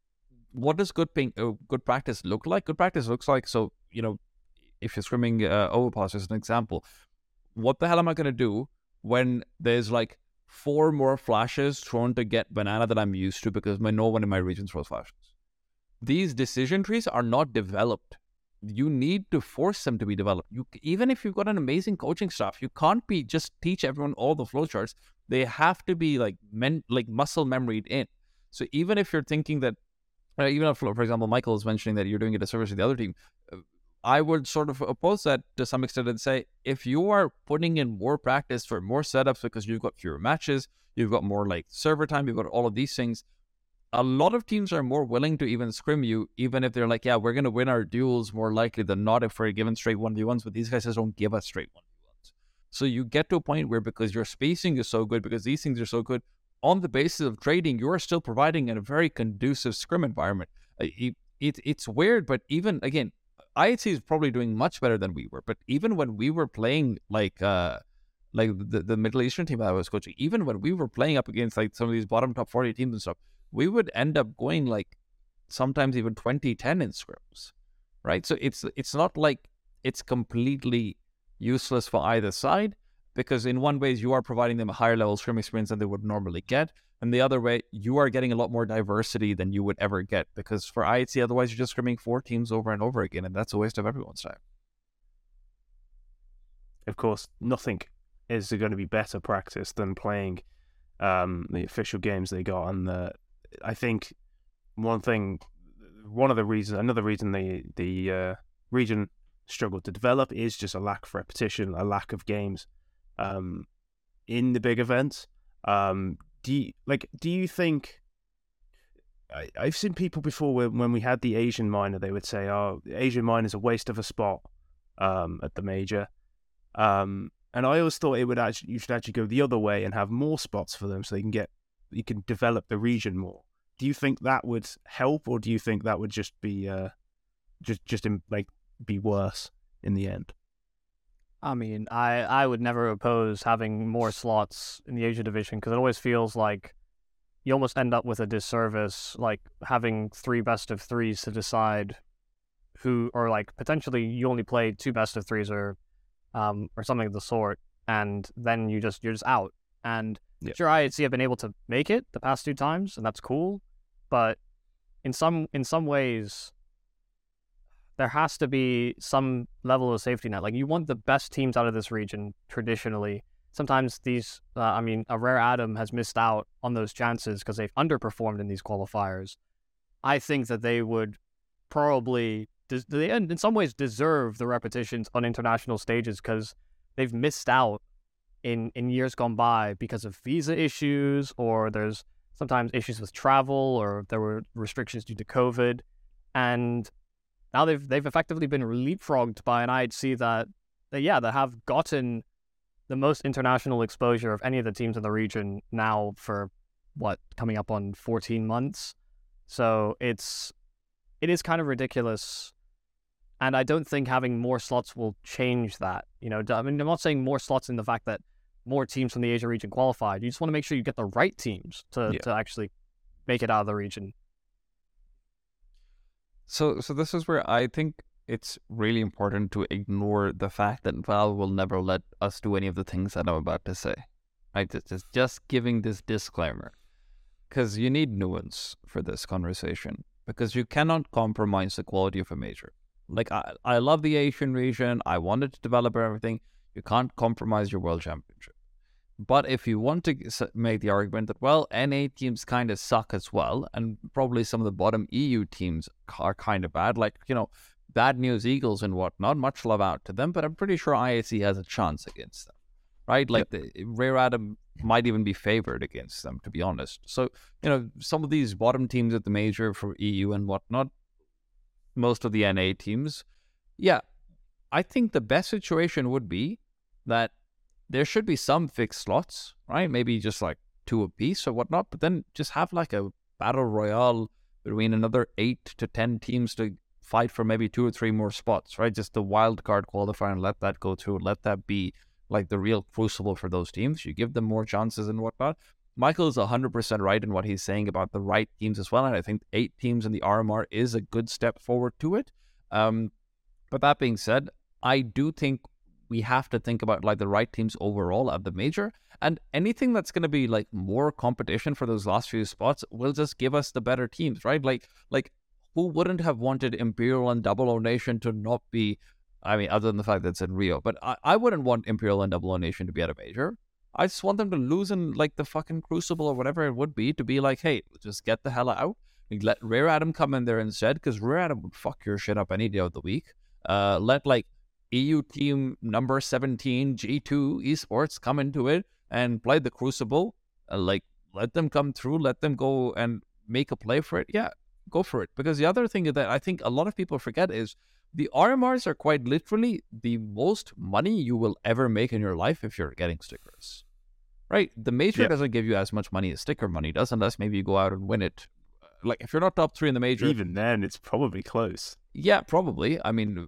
what does good ping, uh, good practice look like? Good practice looks like, so, you know, if you're scrimming uh, Overpass as an example, what the hell am I going to do when there's like four more flashes thrown to get banana that I'm used to because my no one in my region throws flashes? These decision trees are not developed. You need to force them to be developed. You, even if you've got an amazing coaching staff, you can't be just teach everyone all the flowcharts. They have to be like men, like muscle memoried in. So even if you're thinking that, uh, even if, for example, Michael is mentioning that you're doing a disservice to the other team, uh, I would sort of oppose that to some extent and say, if you are putting in more practice for more setups because you've got fewer matches, you've got more like server time, you've got all of these things, a lot of teams are more willing to even scrim you, even if they're like, yeah, we're going to win our duels more likely than not if we're given straight one v ones, but these guys just don't give us straight one v ones. So you get to a point where, because your spacing is so good, because these things are so good, on the basis of trading, you are still providing a very conducive scrim environment. It, it, it's weird, but even, again, I H C is probably doing much better than we were, but even when we were playing like uh, like the, the Middle Eastern team I was coaching, even when we were playing up against like some of these bottom top forty teams and stuff, we would end up going like sometimes even twenty ten in scrims, right? So it's it's not like it's completely useless for either side, because in one way you are providing them a higher level scrim experience than they would normally get, and the other way you are getting a lot more diversity than you would ever get, because for I H C otherwise you're just scrimming four teams over and over again, and that's a waste of everyone's time. Of course, nothing is going to be better practice than playing um, the official games they got. And the, I think one thing, one of the reasons, another reason the the uh, region struggled to develop is just a lack of repetition, a lack of games um, in the big events. Um, do you, like? Do you think? I, I've seen people before when, when we had the Asian minor, they would say, "Oh, the Asian minor is a waste of a spot um, at the major." Um, and I always thought it would actually, you should actually go the other way and have more spots for them so they can get, you can develop the region more. Do you think that would help, or do you think that would just be, uh, just, just in, like be worse in the end? I mean, I, I would never oppose having more slots in the Asia division, because it always feels like you almost end up with a disservice, like having three best of threes to decide who, or like potentially you only play two best of threes or Um, or something of the sort, and then you just you're just out. And yeah. Sure, I H C have been able to make it the past two times, and that's cool. But in some in some ways, there has to be some level of safety net. Like, you want the best teams out of this region traditionally. Sometimes these, uh, I mean, a Rare Atom has missed out on those chances because they've underperformed in these qualifiers. I think that they would probably. They in some ways deserve the repetitions on international stages, because they've missed out in, in years gone by because of visa issues, or there's sometimes issues with travel, or there were restrictions due to COVID, and now they've they've effectively been leapfrogged by an I H C that, that yeah that have gotten the most international exposure of any of the teams in the region now for what, coming up on fourteen months. So it's it is kind of ridiculous. And I don't think having more slots will change that. You know, I mean, I'm not saying more slots in the fact that more teams from the Asia region qualified. You just want to make sure you get the right teams to, yeah. to actually make it out of the region. So, so this is where I think it's really important to ignore the fact that Valve will never let us do any of the things that I'm about to say. Right? Just, just giving this disclaimer, because you need nuance for this conversation, because you cannot compromise the quality of a major. Like, I, I love the Asian region. I wanted to develop everything. You can't compromise your world championship. But if you want to make the argument that, well, N A teams kind of suck as well, and probably some of the bottom E U teams are kind of bad, like, you know, Bad News Eagles and whatnot, much love out to them, but I'm pretty sure I H C has a chance against them, right? Like, yep. the Rare Atom might even be favored against them, to be honest. So, you know, some of these bottom teams at the major for E U and whatnot, most of the N A teams, yeah, I think the best situation would be that there should be some fixed slots, right? Maybe just like two apiece or whatnot, but then just have like a battle royale between another eight to ten teams to fight for maybe two or three more spots, right? Just the wild card qualifier, and let that go through. Let that be like the real crucible for those teams. You give them more chances and whatnot. Michael is one hundred percent right in what he's saying about the right teams as well, and I think eight teams in the R M R is a good step forward to it. Um, but that being said, I do think we have to think about like the right teams overall at the major, and anything that's going to be like more competition for those last few spots will just give us the better teams, right? Like, like who wouldn't have wanted Imperial and Double O Nation to not be, I mean, other than the fact that it's in Rio, but I, I wouldn't want Imperial and Double O Nation to be at a major. I just want them to lose in like the fucking Crucible or whatever it would be, to be like, hey, just get the hell out. Let Rare Atom come in there instead, because Rare Atom would fuck your shit up any day of the week. Uh, let like E U team number seventeen, G two Esports, come into it and play the Crucible. Uh, like, let them come through, let them go and make a play for it. Yeah, go for it. Because the other thing that I think a lot of people forget is the R M Rs are quite literally the most money you will ever make in your life if you're getting stickers. Right? The major yeah. doesn't give you as much money as sticker money does, unless maybe you go out and win it. Like, if you're not top three in the major... Even then, it's probably close. Yeah, probably. I mean,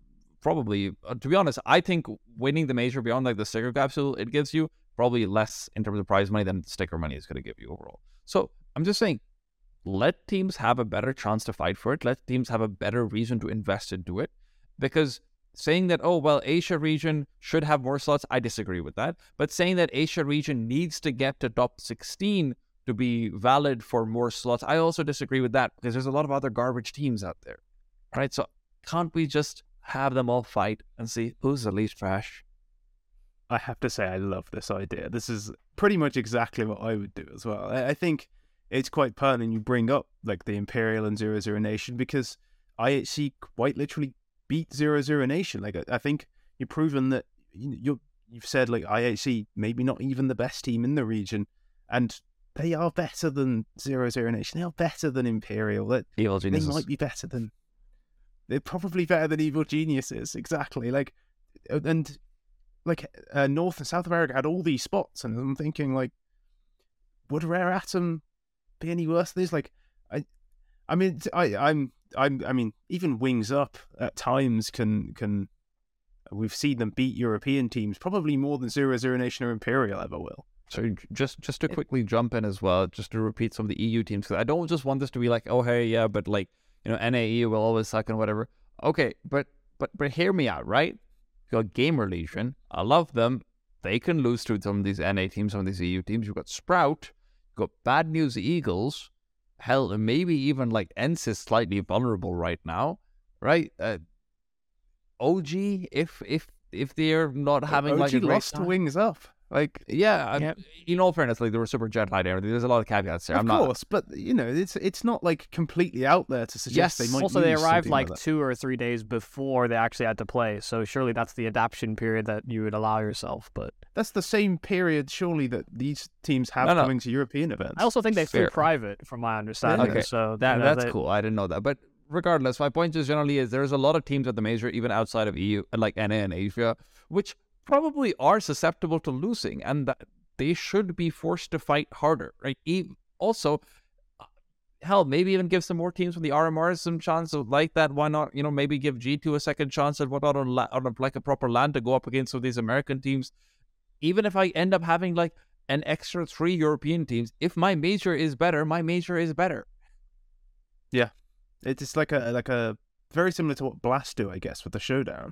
probably, uh, to be honest, I think winning the major beyond like the sticker capsule, it gives you probably less in terms of prize money than sticker money is going to give you overall. So I'm just saying, let teams have a better chance to fight for it. Let teams have a better reason to invest into it. Because saying that, oh, well, Asia region should have more slots, I disagree with that. But saying that Asia region needs to get to top sixteen to be valid for more slots, I also disagree with that, because there's a lot of other garbage teams out there, right? So can't we just have them all fight and see who's the least trash? I have to say, I love this idea. This is pretty much exactly what I would do as well. I, I think it's quite pertinent you bring up like the Imperial and Zero Zero Nation, because I H C quite literally beat Zero Zero Nation. Like I, I think you've proven that you, you're, you've said like I H C maybe not even the best team in the region, and they are better than Zero Zero Nation. They are better than Imperial. That Evil Geniuses. They might be better than. They're probably better than Evil Geniuses. Exactly. Like, and like uh, North and South America had all these spots, and I'm thinking like, would Rare Atom be any worse than this? Like, I, I mean, I, I'm, I'm, I mean, even Wings Up at times can can. We've seen them beat European teams probably more than Zero Zero Nation or Imperial ever will. So just just to quickly jump in as well, just to repeat some of the E U teams, because I don't just want this to be like, oh hey, yeah, but like, you know, N A E will always suck and whatever. Okay, but but but hear me out, right? You got Gamer Legion. I love them. They can lose to some of these N A teams, some of these E U teams. You've got Sprout. You've got Bad News Eagles. Hell, maybe even like E N C is slightly vulnerable right now, right? Uh, O G, if if if they're not having O G like a great lost to time. Wings Up. Like, Yeah, Yeah. I, in all fairness, like there were super jet lag. There's a lot of caveats there. of I'm not. course, but you know, it's it's not like completely out there to suggest Yes. they might. Also, they lose arrived something like that. two or three days before they actually had to play, so surely that's the adaptation period that you would allow yourself. But That's the same period, surely, that these teams have No, no. coming to European events. I also think they flew Fair. private, from my understanding. Okay. So That you know, that's they- cool. I didn't know that. But regardless, my point just generally is there's a lot of teams at the major, even outside of E U, like N A and Asia, which probably are susceptible to losing, and that they should be forced to fight harder, right? E- also, hell, maybe even give some more teams from the R M Rs some chance of like that. Why not? You know, maybe give G two a second chance and whatnot on, la- on a, like a proper land to go up against some of these American teams. Even if I end up having like an extra three European teams, if my major is better, my major is better. It's like a like a very similar to what Blast do, I guess, with the Showdown.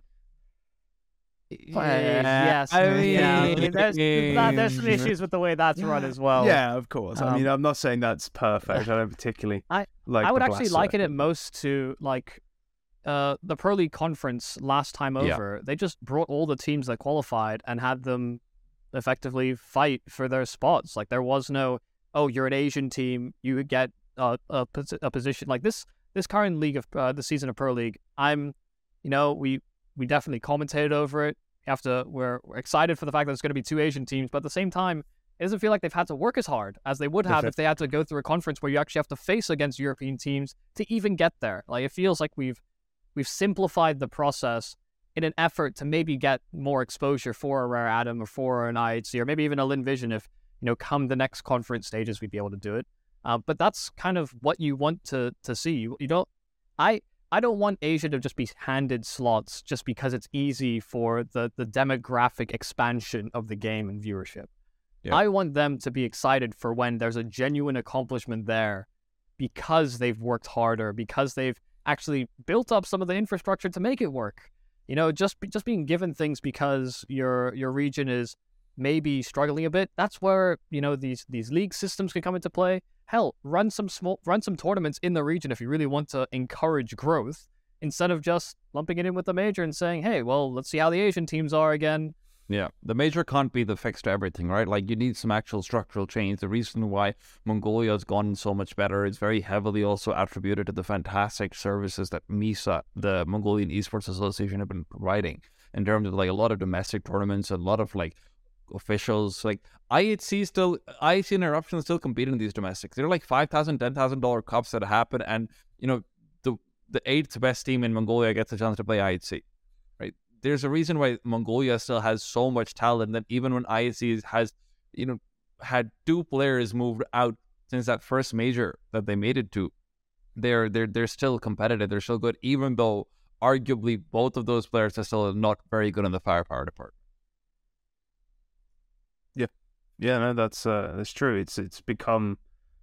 Well, yes, I yeah. I mean, mean- there's, that- there's some issues with the way that's run as well. yeah, of course. I um, mean, I'm not saying that's perfect. I don't particularly I- like. I would the actually Blast liken it circuit. most to like uh, the Pro League conference last time Yeah. over. They just brought all the teams that qualified and had them effectively fight for their spots. Like there was no, oh, you're an Asian team, you would get a a, posi- a position like this. This current league of uh, the season of Pro League, I'm, you know, we we definitely commentated over it. We have to, we're, we're excited for the fact that there's going to be two Asian teams, but at the same time, it doesn't feel like they've had to work as hard as they would have Okay. if they had to go through a conference where you actually have to face against European teams to even get there. Like it feels like we've we've simplified the process in an effort to maybe get more exposure for a Rare Atom or for an I H C or maybe even a Lin Vision if, you know, come the next conference stages we'd be able to do it. Uh, but that's kind of what you want to to see. You, you don't, I I don't want Asia to just be handed slots just because it's easy for the the demographic expansion of the game and viewership. Yeah. I want them to be excited for when there's a genuine accomplishment there because they've worked harder, because they've actually built up some of the infrastructure to make it work. You know, just just being given things because your your region is maybe struggling a bit. That's where, you know, these these league systems can come into play. Hell, run some small run some tournaments in the region if you really want to encourage growth, instead of just lumping it in with the major and saying, hey, well, let's see how the Asian teams are again. Yeah, the major can't be the fix to everything, right? Like you need some actual structural change. The reason why Mongolia has gone so much better is very heavily also attributed to the fantastic services that MISA, the Mongolian Esports Association, have been providing in terms of like a lot of domestic tournaments, a lot of like officials. Like I H C still, I H C and Eruption still compete in these domestics. They're like five thousand dollars, ten thousand dollars cups that happen, and you know the the eighth best team in Mongolia gets a chance to play I H C. There's a reason why Mongolia still has so much talent that even when I H C has, you know, had two players moved out since that first major that they made it to, they're they're they're still competitive. They're still good, even though arguably both of those players are still not very good in the firepower department. Yeah, yeah, no, that's uh, that's true. It's it's become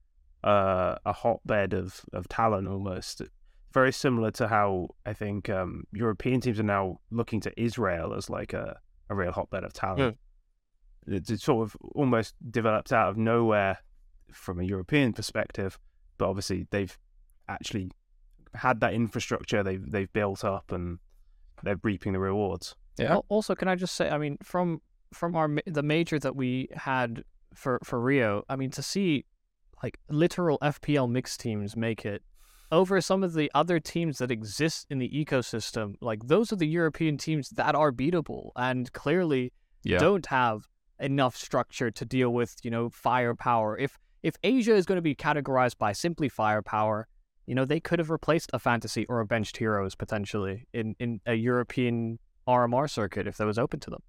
uh, a hotbed of, of talent almost. Very similar to how I think um, European teams are now looking to Israel as like a, a real hotbed of talent. Yeah. It's, it's sort of almost developed out of nowhere from a European perspective, but obviously they've actually had that infrastructure they've they've built up, and they're reaping the rewards. Yeah. Also, can I just say, I mean, from from our the major that we had for for Rio, I mean, to see like literal F P L mixed teams make it over some of the other teams that exist in the ecosystem, like those are the European teams that are beatable and clearly yeah. don't have enough structure to deal with, you know, firepower. If if Asia is going to be categorized by simply firepower, you know, they could have replaced a fantasy or a benched heroes potentially in, in a European R M R circuit if that was open to them.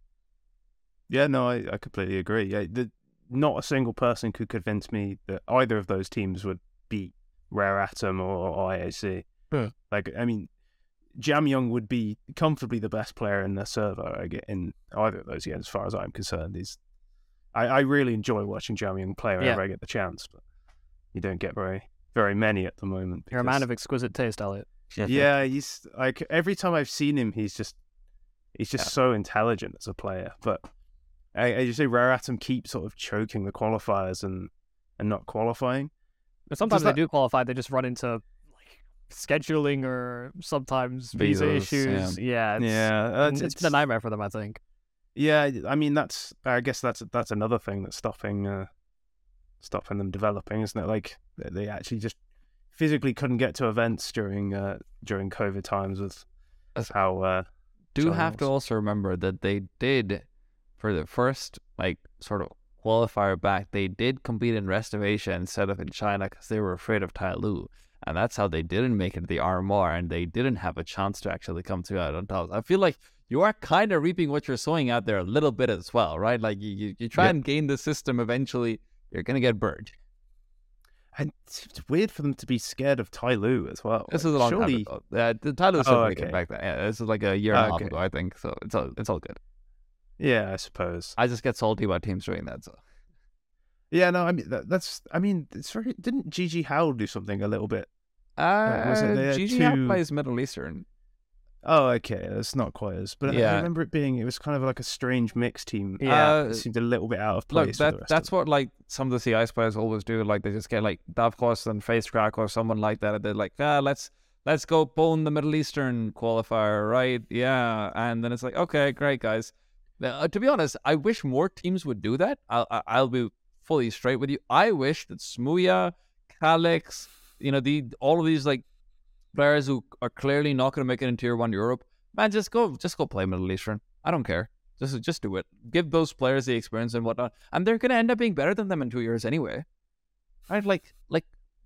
Yeah, no, I, I completely agree. Yeah, the, not a single person could convince me that either of those teams would beat Rare Atom or, or I A C. Yeah. Like, I mean, Jam Young would be comfortably the best player in the server I get in either of those games, as far as I'm concerned. He's, I, I really enjoy watching Jam Young play whenever yeah. I get the chance, but you don't get very very many at the moment. You're a man of exquisite taste, Elliot. Yeah, he's like every time I've seen him, he's just he's just yeah. so intelligent as a player. But I, I you say Rare Atom keep sort of choking the qualifiers and and not qualifying. But sometimes that... they do qualify. They just run into like scheduling or sometimes visa Visas, issues. Yeah, yeah, it's, yeah, uh, it's, it's been a nightmare for them, I think. Yeah, I mean that's I guess that's that's another thing that's stopping uh, stopping them developing, isn't it? Like they actually just physically couldn't get to events during uh, during COVID times with how. Uh, do have to also remember that they did for the first like sort of qualifier back, they did compete in Rest of Asia instead of in China because they were afraid of Tai Lu, and that's how they didn't make it to the R M R, and they didn't have a chance to actually come to out on top. I feel like you are kind of reaping what you're sowing out there a little bit as well, right? Like you, you, you try yeah. and gain the system, eventually you're going to get burned. And it's weird for them to be scared of Tai Lu as well. This like, is a long surely... time ago. Uh, the Tai Lu's oh, okay. okay. back then. Yeah, this is like a year and a okay. half ago, I think. So it's all it's all good. Yeah, I suppose. I just get salty about teams doing that. So. Yeah, no, I mean that, that's. I mean, it's very. Didn't G G Howell do something a little bit? Uh, was it G G two... Howell plays Middle Eastern. Oh, okay, that's not quite as. But yeah. I remember it being. It was kind of like a strange mixed team. Yeah, uh, it seemed a little bit out of place. Look, that, that's what like some of the C I S players always do. Like they just get like Davkos and FaceCrack or someone like that. And they're like, ah, let's let's go bone the Middle Eastern qualifier, right? Yeah, and then it's like, okay, great guys. Uh, to be honest, I wish more teams would do that. I'll I'll be fully straight with you. I wish that Smooya, Calix, you know, the all of these like players who are clearly not going to make it in Tier One Europe, man, just go, just go play Middle Eastern. I don't care. Just, just do it. Give those players the experience and whatnot, and they're going to end up being better than them in two years anyway, right? Like, like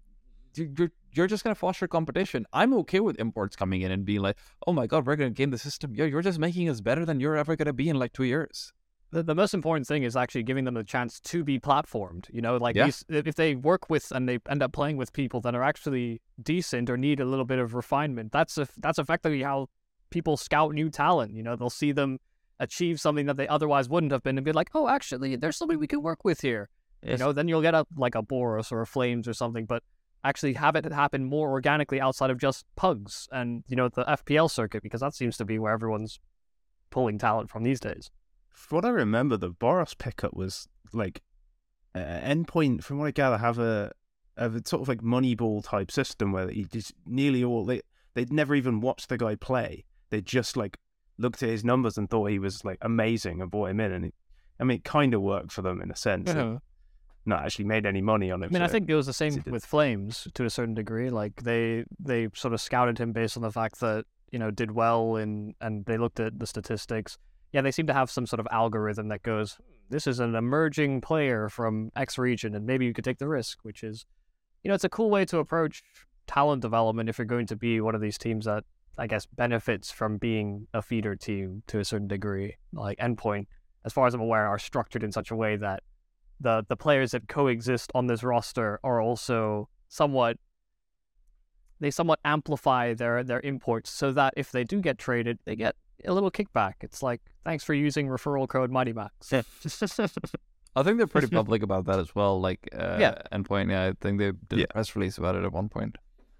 you're you're just going to foster competition. I'm okay with imports coming in and being like, oh my god, we're going to game the system. Yo, you're just making us better than you're ever going to be in like two years. The, the most important thing is actually giving them the chance to be platformed. You know, like yeah. these, if they work with and they end up playing with people that are actually decent or need a little bit of refinement, that's a, that's effectively how people scout new talent. You know, they'll see them achieve something that they otherwise wouldn't have been and be like, oh, actually, there's somebody we can work with here. Yes. You know, then you'll get a like a Boros or a Flames or something, but actually have it happen more organically outside of just pugs and, you know, the F P L circuit, because that seems to be where everyone's pulling talent from these days. From what I remember, the Boros pickup was like uh, Endpoint, from what I gather, have a, have a sort of like Moneyball type system where he just nearly all they they'd never even watched the guy play. They just like looked at his numbers and thought he was like amazing and brought him in. And it, I mean, it kind of worked for them in a sense. Yeah. Not actually made any money on him. I mean, so I think it was the same with Flames to a certain degree. Like they they sort of scouted him based on the fact that, you know, did well in, and they looked at the statistics. Yeah, they seem to have some sort of algorithm that goes, this is an emerging player from X region, and maybe you could take the risk, which is, you know, it's a cool way to approach talent development if you're going to be one of these teams that, I guess, benefits from being a feeder team to a certain degree. Like Endpoint, as far as I'm aware, are structured in such a way that the the players that coexist on this roster are also somewhat they somewhat amplify their their imports so that if they do get traded, they get a little kickback. It's like, thanks for using referral code MightyMax. I think they're pretty public about that as well. Like, uh, Yeah. Endpoint, yeah, I think they did Yeah. a press release about it at one point.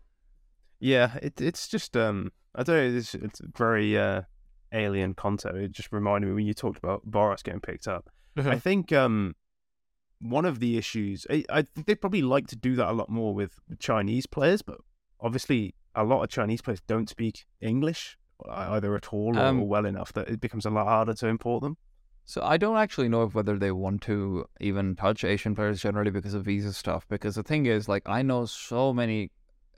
Yeah, it, it's just um, I don't know. It's, it's very uh, alien concept. It just reminded me when you talked about Boros getting picked up. I think um, one of the issues, I, I think they probably like to do that a lot more with Chinese players, but obviously a lot of Chinese players don't speak English either at all or, Um, or well enough that it becomes a lot harder to import them. So I don't actually know if whether they want to even touch Asian players generally because of visa stuff. Because the thing is, like, I know so many,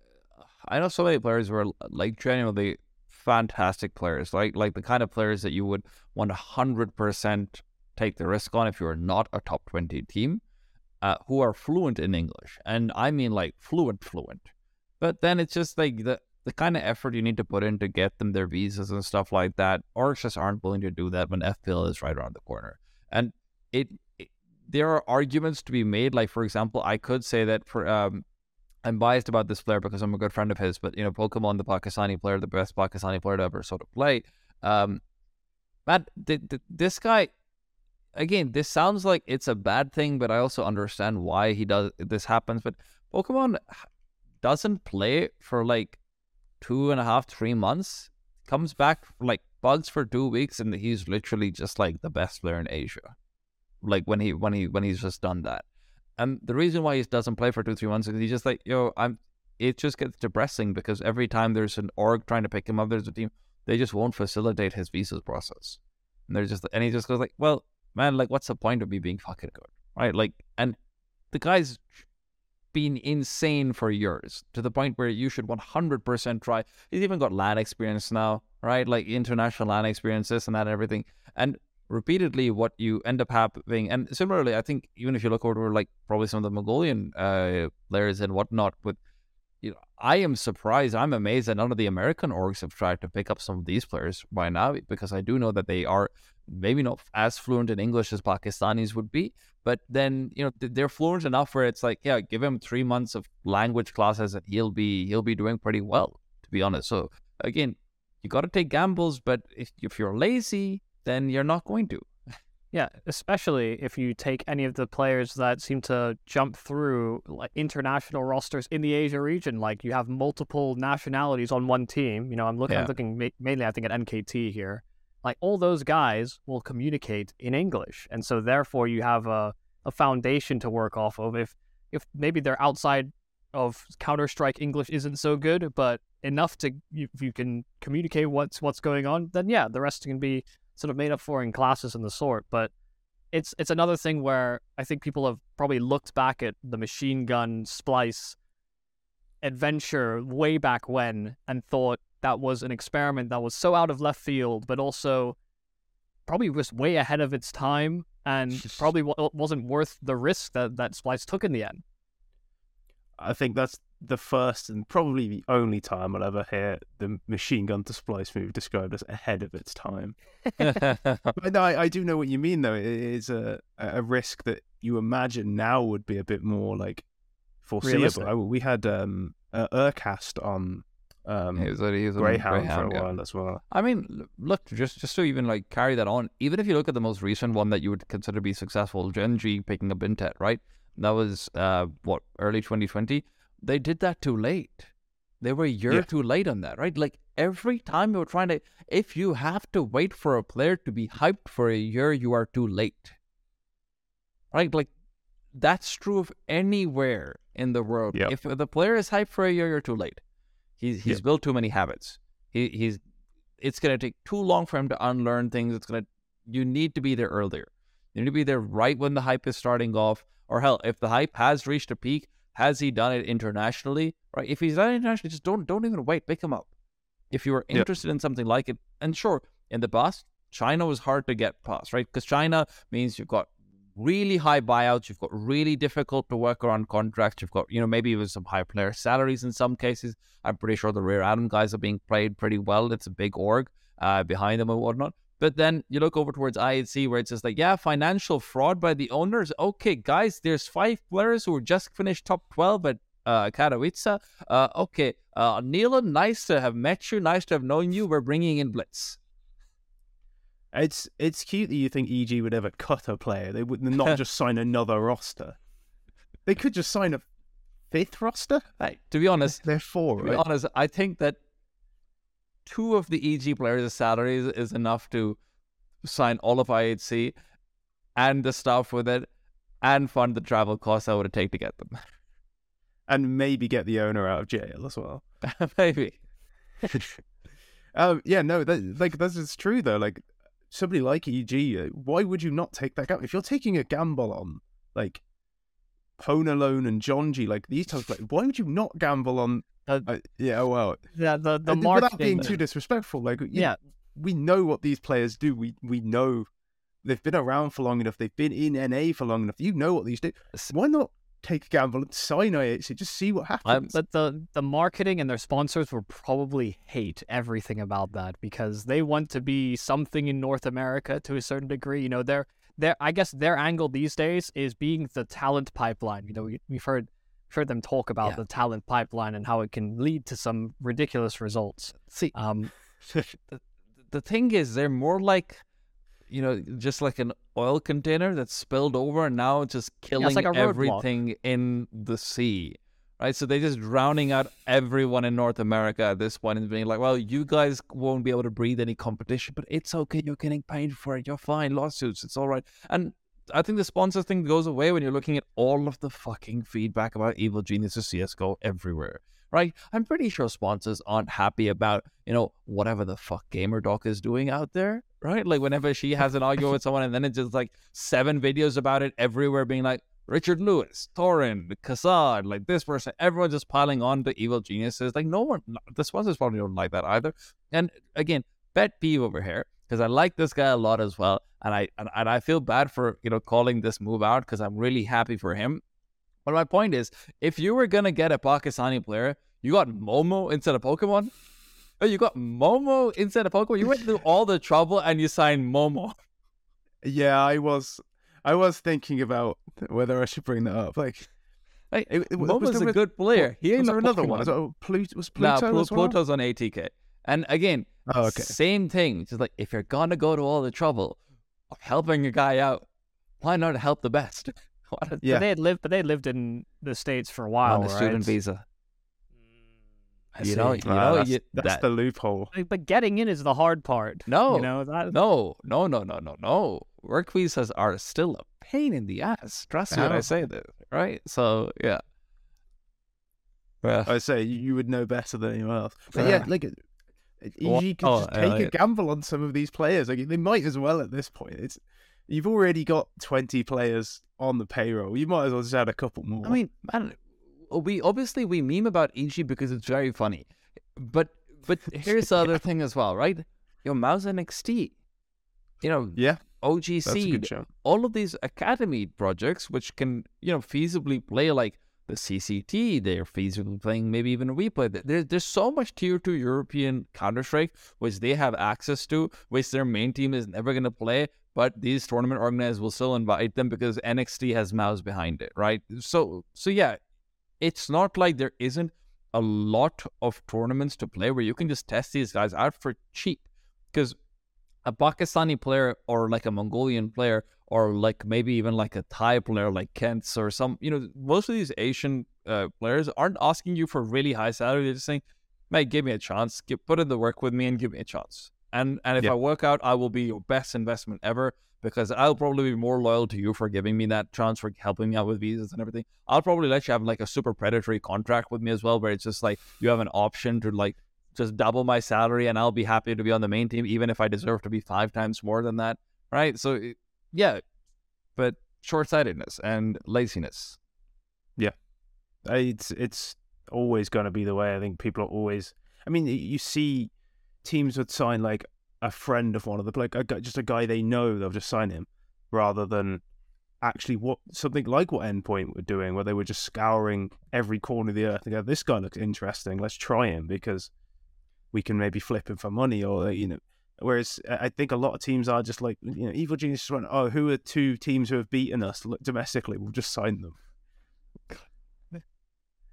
I know so many players who are like genuinely fantastic players, like like the kind of players that you would one hundred percent take the risk on if you're not a top twenty team, uh, who are fluent in English, and I mean like fluent, fluent. But then it's just like the the kind of effort you need to put in to get them their visas and stuff like that. Orgs just aren't willing to do that when F P L is right around the corner. And it, it there are arguments to be made. Like, for example, I could say that for um, I'm biased about this player because I'm a good friend of his, but, you know, Pokemon, the Pakistani player, the best Pakistani player to ever sort of play. Um, man, th- th- this guy, again, this sounds like it's a bad thing, but I also understand why he does this happens. But Pokemon doesn't play for like two and a half, three months, comes back like bugs for two weeks, and he's literally just like the best player in Asia. Like when he when he when he's just done that. And the reason why he doesn't play for two, three months is he's just like, yo, I'm it just gets depressing because every time there's an org trying to pick him up, there's a team, they just won't facilitate his visa process. And they're just and he just goes like, well, man, like what's the point of me being fucking good? Right? Like, and the guy's been insane for years to the point where you should one hundred percent try. He's even got LAN experience now, right? Like international LAN experience, this and that and everything. And repeatedly what you end up having, and similarly, I think even if you look over like probably some of the Mongolian uh, players and whatnot, with, you know, I am surprised, I'm amazed that none of the American orgs have tried to pick up some of these players by now, because I do know that they are maybe not as fluent in English as Pakistanis would be, but then, you know, they're fluent enough where it's like, yeah, give him three months of language classes and he'll be he'll be doing pretty well, to be honest. So again, you got to take gambles, but if if you're lazy, then you're not going to. Yeah, especially if you take any of the players that seem to jump through like international rosters in the Asia region. Like you have multiple nationalities on one team. You know, I'm looking, Yeah. I'm looking ma- mainly, I think, at N K T here. Like all those guys will communicate in English, and so therefore you have a, a foundation to work off of. If if maybe they're outside of Counter-Strike, English isn't so good, but enough to you, if you can communicate what's what's going on, then yeah, the rest can be sort of made up for in classes and the sort. But it's it's another thing where I think people have probably looked back at the Machine Gun Splice adventure way back when and thought that was an experiment that was so out of left field, but also probably was way ahead of its time and probably w- wasn't worth the risk that, that Splice took in the end. I think that's the first and probably the only time I'll ever hear the machine gun to splice move described as ahead of its time. But no, I, I do know what you mean, though. It is a a risk that you imagine now would be a bit more like foreseeable. Realistic. I, we had um, uh, Urcast on um, He was a- he was on Greyhound, Greyhound, for a yeah. while as well. I mean, l- look, just just to even like carry that on, even if you look at the most recent one that you would consider to be successful, Genji picking up Intet, right? That was uh what, early twenty twenty. They did that too late. They were a year Yeah. too late on that, right? Like every time you were trying to, if you have to wait for a player to be hyped for a year, you are too late, right? Like that's true of anywhere in the world. Yep. If the player is hyped for a year, you're too late. He's he's Yep. built too many habits. He he's it's gonna take too long for him to unlearn things. It's gonna you need to be there earlier. You need to be there right when the hype is starting off. Or hell, if the hype has reached a peak, has he done it internationally? Right? If he's done it internationally, just don't don't even wait. Pick him up. If you are Yep. interested in something like it, and sure, in the past, China was hard to get past, right? Because China means you've got really high buyouts, you've got really difficult to work around contracts, you've got, you know, maybe with some high player salaries in some cases. I'm pretty sure the Rare Adam guys are being played pretty well. It's a big org uh, behind them and whatnot. But then you look over towards I H C where it's just like, yeah, financial fraud by the owners. Okay, guys, there's five players who just finished top twelve at uh, Katowice. Uh, okay, uh, Nealon, nice to have met you. Nice to have known you. We're bringing in Blitz. It's it's cute that you think E G would ever cut a player. They would not just sign another roster. They could just sign a fifth roster. Hey, to be honest, they're four. to be Right? honest, I think that two of the E G players' salaries is enough to sign all of I H C and the stuff with it, and fund the travel costs I would take to get them. And maybe get the owner out of jail as well. Maybe. um, yeah, no, that, like that's it's true though. Like somebody like E G, uh, why would you not take that gamble? If you're taking a gamble on like Ponalone and Jonji, like these types of players, why would you not gamble on? Uh, Uh, yeah, well, Yeah, the the and marketing. without being too disrespectful, like you- yeah, we know what these players do. We we know they've been around for long enough. They've been in N A for long enough. You know what these do. Why not take a gamble and sign I H C? Just see what happens. but the the marketing and their sponsors will probably hate everything about that because they want to be something in North America to a certain degree. You know, their their I guess their angle these days is being the talent pipeline. You know, we, we've heard we've heard them talk about Yeah. the talent pipeline and how it can lead to some ridiculous results. See, Um, the, the thing is, they're more like, you know, just like an oil container that's spilled over and now it's just killing like a roadblock. everything in the sea, right? So they're just drowning out everyone in North America at this point and being like, well, you guys won't be able to breathe any competition, but it's okay. You're getting paid for it. You're fine. Lawsuits. It's all right. And I think the sponsor thing goes away when you're looking at all of the fucking feedback about Evil Geniuses C S G O everywhere. Right? I'm pretty sure sponsors aren't happy about, you know, whatever the fuck GamerDoc is doing out there, right? Like whenever she has an argument with someone and then it's just like seven videos about it everywhere being like, Richard Lewis, Torin, Kassad, like this person, everyone just piling on to Evil Geniuses. Like no one, the sponsors probably don't like that either. And again, pet peeve over here, because I like this guy a lot as well. And I, and, and I feel bad for, you know, calling this move out because I'm really happy for him. But my point is, if you were going to get a Pakistani player, you got Momo instead of Pokemon? Oh, you got Momo instead of Pokemon? You went through all the trouble and you signed Momo. Yeah, I was, I was thinking about whether I should bring that up. Like, Hey, it, it, was Momo's there a good player. He ain't was there a another one? Pokemon. Was, it, oh, Pluto, was Nah, Pluto Plu- as well? Pluto's on A T K. And again, Oh, okay. same thing. Just like, if you're going to go to all the trouble of helping a guy out, why not help the best? Why- Yeah. But they had lived, but they had lived in the States for a while, on a right? student visa. I You know, see. you Ah, know, that's, you, that's that, the loophole. Like, but getting in is the hard part. no, You know that. no, no, no, no, no, no. Work visas are still a pain in the ass. Trust me when I Oh. say this, right? So, yeah. Yeah. I say you, you would know better than anyone else. But yeah, like, it- What? you could Oh, just yeah, take a yeah. gamble on some of these players. Like, they might as well at this point. It's you've already got twenty players on the payroll. You might as well just add a couple more. I mean, man, we obviously we meme about E G because it's very funny, but but here's the other thing as well, right? Your Mouse N X T, you know, yeah, O G that's a C, good show. all of these academy projects which can, you know, feasibly play like the C C T, they're feasibly playing maybe even a replay. There, there's so much tier two European Counter-Strike which they have access to, which their main team is never going to play, but these tournament organizers will still invite them because N X T has Mouse behind it, right? So, so yeah, it's not like there isn't a lot of tournaments to play where you can just test these guys out for cheap, because a Pakistani player or like a Mongolian player or like maybe even like a Thai player like Kent's or some, you know, most of these Asian uh, players aren't asking you for really high salary. They're just saying, mate, give me a chance, give, put in the work with me and give me a chance. And and if Yeah. I work out, I will be your best investment ever, because I'll probably be more loyal to you for giving me that chance, for helping me out with visas and everything. I'll probably let you have like a super predatory contract with me as well, where it's just like you have an option to like just double my salary and I'll be happy to be on the main team, even if I deserve to be five times more than that, right? So, it- yeah, but short-sightedness and laziness. It's it's always going to be the way. I think people are always. I mean, you see, teams would sign like a friend of one of the like a, guy- just a guy they know. They'll just sign him rather than actually what something like what Endpoint were doing, where they were just scouring every corner of the earth and go, "This guy looks interesting. Let's try him because we can maybe flip him for money," or you know. Whereas I I think a lot of teams are just like, you know, Evil Genius just went, "Oh, who are two teams who have beaten us domestically? We'll just sign them."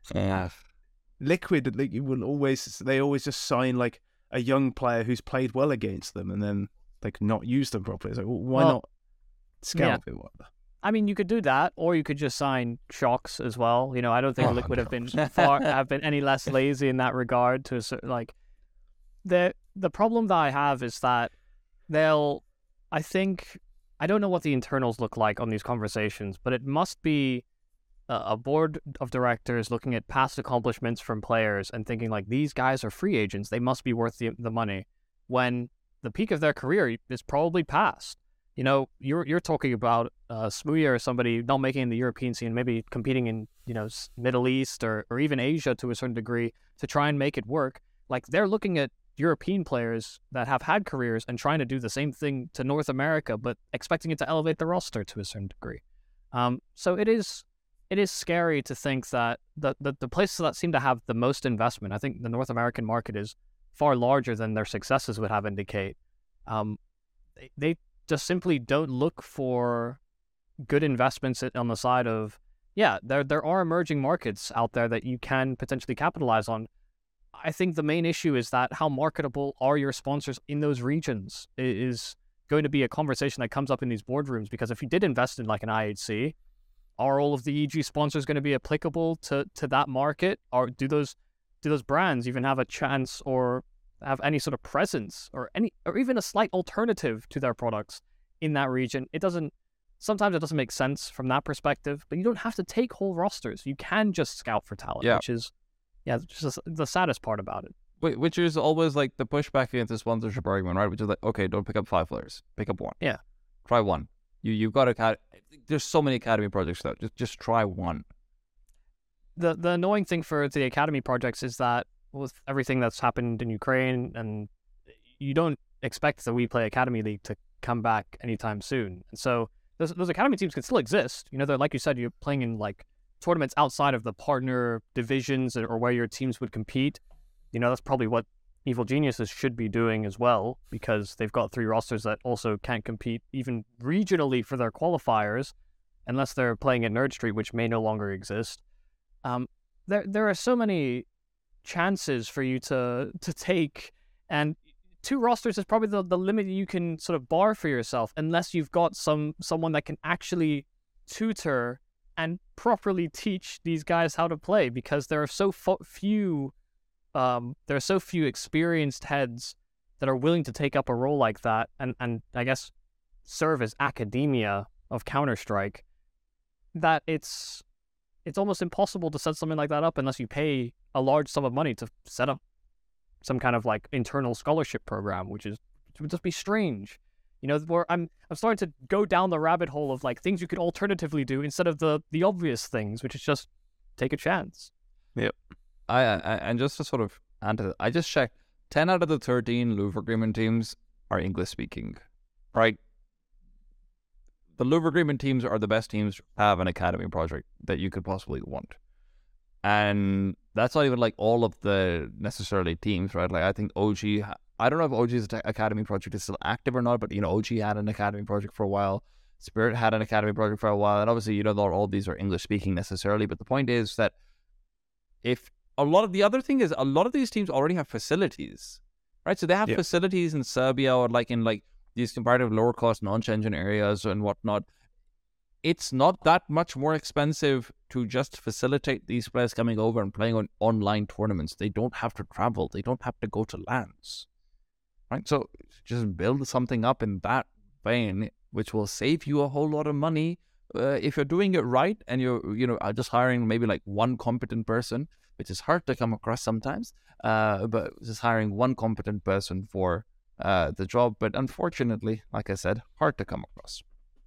Yeah. Liquid, like, will always they always just sign like a young player who's played well against them, and then like not use them properly. It's like, well, why Well, not scout it? What? I mean, you could do that, or you could just sign Shocks as well. You know, I don't think Oh, Liquid no. have been far have been any less lazy in that regard. To a cer- like, the the problem that I have is that they'll. I think I don't know what the internals look like on these conversations, but it must be a, a board of directors looking at past accomplishments from players and thinking like, these guys are free agents, they must be worth the the money, when the peak of their career is probably past. You know, you're you're talking about uh, Smooya or somebody not making it in the European scene, maybe competing in, you know, Middle East or, or even Asia to a certain degree to try and make it work. Like, they're looking at European players that have had careers and trying to do the same thing to North America, but expecting it to elevate the roster to a certain degree. Um, so it is it is scary to think that the, the, the places that seem to have the most investment, I think the North American market is far larger than their successes would have indicate. Um, they, they just simply don't look for good investments on the side of, yeah, there there are emerging markets out there that you can potentially capitalize on. I think the main issue is that how marketable are your sponsors in those regions is going to be a conversation that comes up in these boardrooms, because if you did invest in like an I H C, are all of the E G sponsors going to be applicable to, to that market? Or do those do those brands even have a chance or have any sort of presence or any or even a slight alternative to their products in that region? It doesn't sometimes it doesn't make sense from that perspective, but you don't have to take whole rosters. You can just scout for talent, Yeah. which is yeah, just the saddest part about it. Wh- Which is always like the pushback against the sponsorship argument, right? Which is like, okay, don't pick up five players, pick up one. Yeah. Try one. You you've got a there's so many academy projects though. Just just try one. The the annoying thing for the academy projects is that with everything that's happened in Ukraine, and you don't expect the We Play Academy League to come back anytime soon. And so those those academy teams can still exist. You know, they're, like you said, you're playing in like tournaments outside of the partner divisions or where your teams would compete. You know, that's probably what Evil Geniuses should be doing as well, because they've got three rosters that also can't compete even regionally for their qualifiers unless they're playing at Nerd Street, which may no longer exist. Um, there there are so many chances for you to to take, and two rosters is probably the, the limit you can sort of bar for yourself, unless you've got some someone that can actually tutor and properly teach these guys how to play, because there are so fo- few um, there are so few experienced heads that are willing to take up a role like that and, and I guess serve as academia of Counter-Strike, that it's it's almost impossible to set something like that up unless you pay a large sum of money to set up some kind of like internal scholarship program, which is which would just be strange. You know, where I'm I'm starting to go down the rabbit hole of like things you could alternatively do instead of the the obvious things, which is just take a chance. Yep. I, I and just to sort of add to that, I just checked. Ten out of the thirteen Louvre Agreement teams are English speaking, right? The Louvre Agreement teams are the best teams to have an academy project that you could possibly want, and that's not even like all of the necessarily teams, right? Like I think O G. I don't know if O G's academy project is still active or not, but you know, O G had an academy project for a while. Spirit had an academy project for a while, and obviously, you know, not all these are English speaking necessarily. But the point is that if a lot of the other thing is a lot of these teams already have facilities, right? So they have Yeah. facilities in Serbia or like in like these comparative lower cost non-engine areas and whatnot. It's not that much more expensive to just facilitate these players coming over and playing on online tournaments. They don't have to travel. They don't have to go to LANs, right? So just build something up in that vein, which will save you a whole lot of money uh, if you're doing it right and you're, you know, uh, just hiring maybe like one competent person, which is hard to come across sometimes, uh, but just hiring one competent person for uh, the job. But unfortunately, like I said, hard to come across.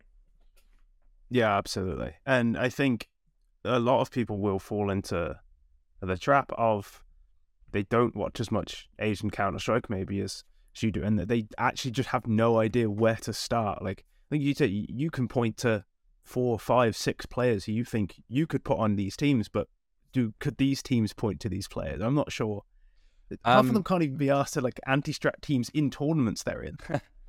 Yeah, absolutely. And I think a lot of people will fall into the trap of they don't watch as much Asian Counter-Strike maybe as, as you do, and that they actually just have no idea where to start. Like, I think you say you can point to four, five, six players who you think you could put on these teams, but do could these teams point to these players? I'm not sure. Half Um, of them can't even be asked to like anti-strat teams in tournaments they're in.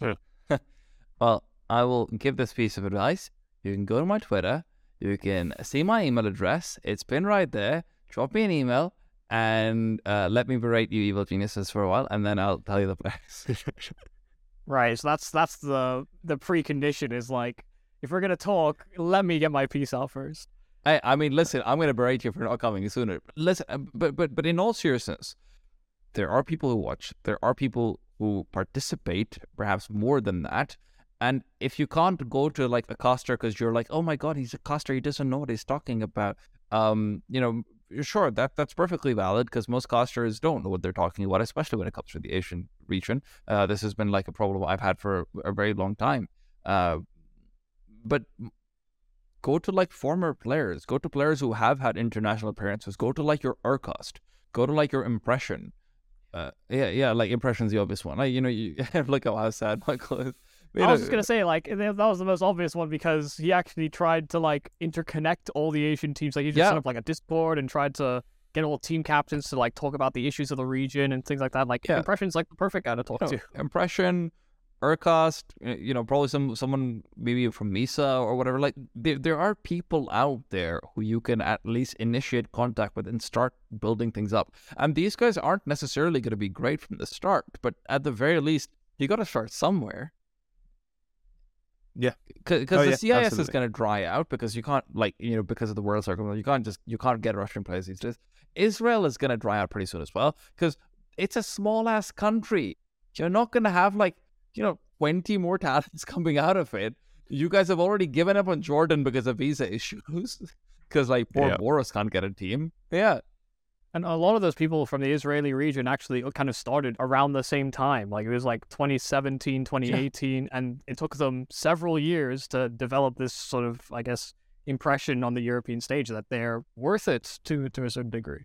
Well, I will give this piece of advice. You can go to my Twitter. You can see my email address. It's been right there. drop me an email and uh, let me berate you evil geniuses for a while, and then I'll tell you the players. Right. So that's that's the the precondition is like, if we're gonna talk, let me get my piece out first. I, I mean, listen, I'm going to berate you for not coming sooner. Listen, uh, but but but in all seriousness, there are people who watch. There are people who participate, perhaps more than that. And if you can't go to like a caster because you're like, oh my god, he's a caster, he doesn't know what he's talking about. Um, you know, sure, that that's perfectly valid because most casters don't know what they're talking about, especially when it comes to the Asian region. Uh, this has been like a problem I've had for a very long time. Uh, but go to like former players, go to players who have had international appearances, go to like your Urcost, go to like your Impression. Uh, yeah, yeah, like Impression's the obvious one. Like, you know, you look at how sad Michael is. You I know, was just gonna say, like, that was the most obvious one because he actually tried to like interconnect all the Asian teams. Like, he just Yeah. set up like a Discord and tried to get all team captains to like talk about the issues of the region and things like that. Like, Yeah. Impression's like the perfect guy to talk you know, to. Impression, Urcost, you know, probably some someone maybe from Misa or whatever. Like, there there are people out there who you can at least initiate contact with and start building things up. And these guys aren't necessarily going to be great from the start, but at the very least, you got to start somewhere. Yeah. Because Oh, the yeah, C I S is absolutely. going to dry out because you can't, like, you know, because of the world circle, you can't just, you can't get Russian players these days. Israel is going to dry out pretty soon as well because it's a small ass country. You're not going to have, like, you know, twenty more talents coming out of it. You guys have already given up on Jordan because of visa issues because, like, poor Yeah. Boris can't get a team. Yeah. And a lot of those people from the Israeli region actually kind of started around the same time. Like, it was like twenty seventeen, twenty eighteen, and it took them several years to develop this sort of, I guess, impression on the European stage that they're worth it to to a certain degree.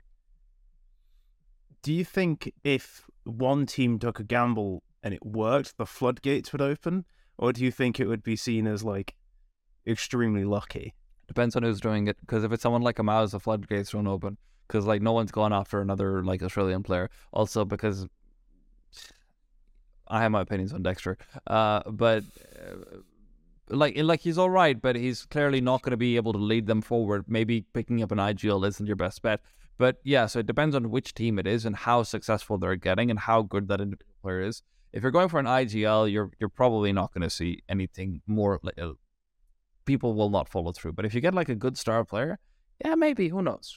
Do you think if one team took a gamble and it worked, the floodgates would open? Or do you think it would be seen as, like, extremely lucky? Depends on who's doing it. Because if it's someone like a Mouse, the floodgates won't open. Because, like, no one's gone after another, like, Australian player. Also because I have my opinions on Dexter. Uh, but, uh, like, like he's all right, but he's clearly not going to be able to lead them forward. Maybe picking up an I G L isn't your best bet. But, yeah, so it depends on which team it is and how successful they're getting and how good that individual player is. If you're going for an I G L, you're you're probably not going to see anything more. Like, uh, people will not follow through. But if you get, like, a good star player, yeah, maybe. Who knows?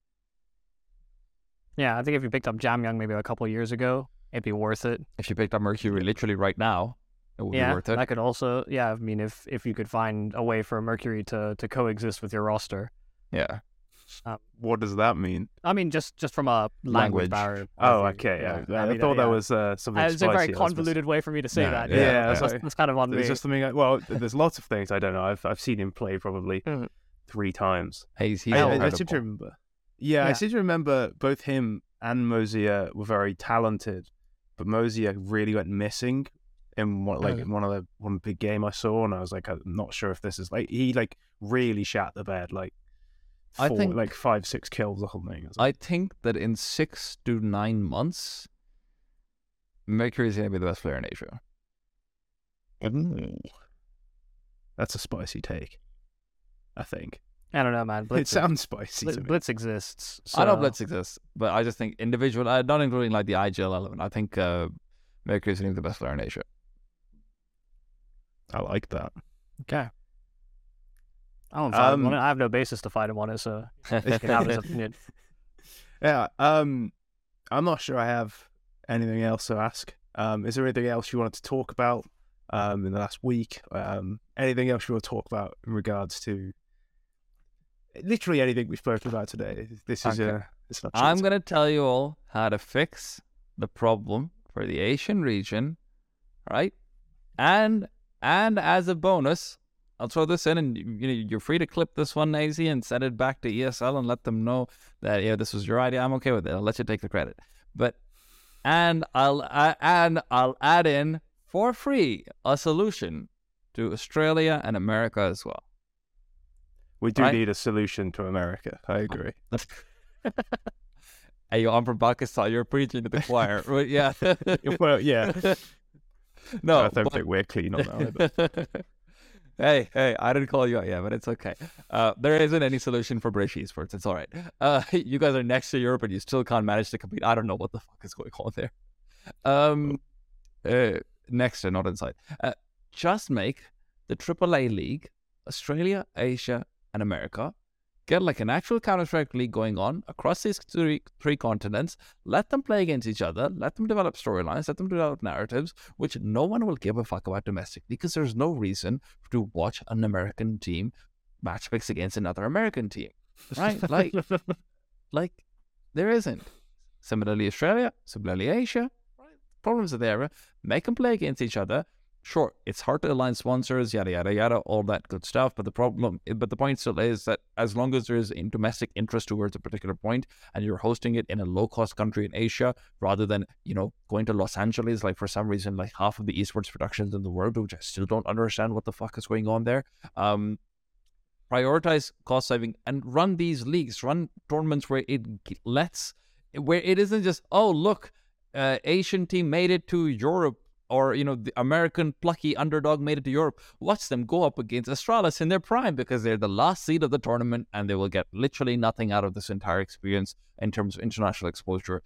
Yeah, I think if you picked up Jamyoung maybe a couple of years ago, it'd be worth it. If you picked up Mercury literally right now, it would yeah, be worth it. that could also, yeah, I mean, if if you could find a way for Mercury to, to coexist with your roster. Yeah. What does that mean? I mean, just, just from a Language. language, barrier. point Oh, of view. okay. Yeah, I I, mean, thought yeah. that was uh, something Uh, It's a very spicy. I was supposed- convoluted way for me to say No, that. yeah, yeah, that's, yeah. that's kind of on me. There's just something. Like, well, there's lots of things I don't know. I've I've seen him play probably Mhm. three times. He's, he's I, I, I incredible. seem to remember. Yeah, I Yeah. seem to remember both him and Mosier were very talented, but Mosier really went missing in one like Mhm. in one of the one big game I saw, and I was like, I'm not sure if this is like he like really shat the bed, like I four, think- like five six kills or something. I think that in six to nine months, Mercury is going to be the best player in Asia. That's a spicy take. I think I don't know, man. it Blitz, sounds spicy Blitz, to me. Blitz exists. I know so- Blitz exists, but I just think individual, uh, not including like the I G L element, I think uh, Mercury is going to be the best player in Asia. I like that. Okay. I don't fight him Um, on it. I have no basis to fight him on it, so he can have his opinion. Yeah, um, I'm not sure I have anything else to ask. Um, is there anything else you wanted to talk about um, in the last week? Um, anything else you want to talk about in regards to literally anything we've spoken about today? This is Okay. uh, it's not. I'm short. going to tell you all how to fix the problem for the Asian region, right? And and as a bonus, I'll throw this in, and you know you're free to clip this one, A Z, and send it back to E S L and let them know that yeah, this was your idea. I'm okay with it. I'll let you take the credit. But and I'll uh, and I'll add in for free a solution to Australia and America as well. We do right? need a solution to America. I agree. Hey, yo, I'm from Pakistan. You're preaching to the choir, right? Yeah. Well, yeah. No, I don't but- think we're clean on that. Either. Hey, hey, I didn't call you out, yeah, but it's okay. Uh, there isn't any solution for British esports. It's all right. Uh, you guys are next to Europe and you still can't manage to compete. I don't know what the fuck is going on there. Um, uh, next to, not inside. Uh, just make the triple A league, Australia, Asia, and America. Get like an actual Counter-Strike league going on across these three, three continents. Let them play against each other. Let them develop storylines. Let them develop narratives, which no one will give a fuck about domestically because there's no reason to watch an American team match fix against another American team, right? Like, like there isn't. Similarly, Australia, similarly, Asia, right? Problems are there. Make them play against each other. Sure, it's hard to align sponsors, yada, yada, yada, all that good stuff. But the problem, but the point still is that as long as there is domestic interest towards a particular point and you're hosting it in a low-cost country in Asia rather than, you know, going to Los Angeles, like for some reason, like half of the esports productions in the world, which I still don't understand what the fuck is going on there. Um, prioritize cost saving and run these leagues, run tournaments where it lets, where it isn't just, oh, look, uh, Asian team made it to Europe. Or, you know, the American plucky underdog made it to Europe. Watch them go up against Astralis in their prime because they're the last seed of the tournament and they will get literally nothing out of this entire experience in terms of international exposure.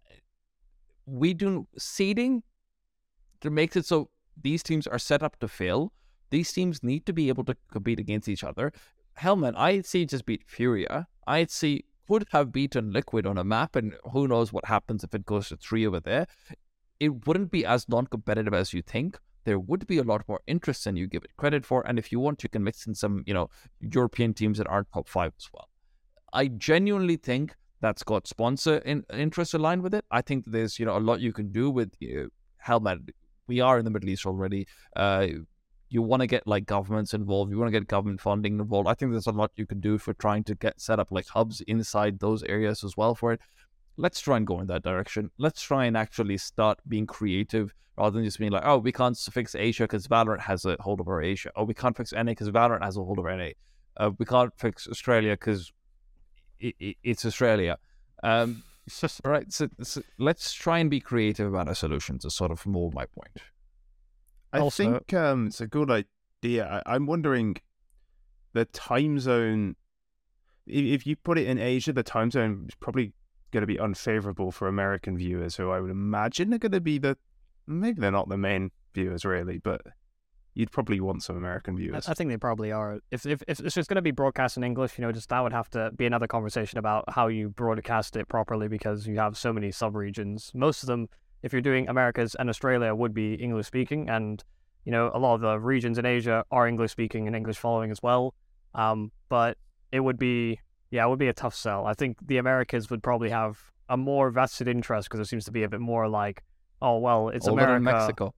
We do seeding that makes it so these teams are set up to fail. These teams need to be able to compete against each other. Hell, man, I H C just beat Furia. I H C could have beaten Liquid on a map, and who knows what happens if it goes to three over there. It wouldn't be as non-competitive as you think. There would be a lot more interest than you give it credit for. And if you want, you can mix in some, you know, European teams that aren't top five as well. I genuinely think that's got sponsor in, interest aligned with it. I think there's, you know, a lot you can do with uh, Helmet. We are in the Middle East already. Uh, you want to get like governments involved. You want to get government funding involved. I think there's a lot you can do for trying to get set up like hubs inside those areas as well for it. Let's try and go in that direction. Let's try and actually start being creative rather than just being like, oh, we can't fix Asia because Valorant has a hold over Asia. Oh, we can't fix N A because Valorant has a hold over N A. Uh, we can't fix Australia because it, it, it's Australia. Um, right. So, so let's try and be creative about our solutions to sort of mold my point. I Also- think um, it's a good idea. I, I'm wondering the time zone. If, if you put it in Asia, the time zone is probably going to be unfavorable for American viewers, who I would imagine are going to be the, maybe they're not the main viewers really, but you'd probably want some American I, viewers. I think they probably are. If if if it's just going to be broadcast in English, you know, just that would have to be another conversation about how you broadcast it properly because you have so many sub-regions. Most of them, if you're doing Americas and Australia, would be English speaking, and you know, a lot of the regions in Asia are English speaking and English following as well. Um, but it would be, yeah, it would be a tough sell. I think the Americas would probably have a more vested interest because it seems to be a bit more like, oh well, it's Older America. in Mexico.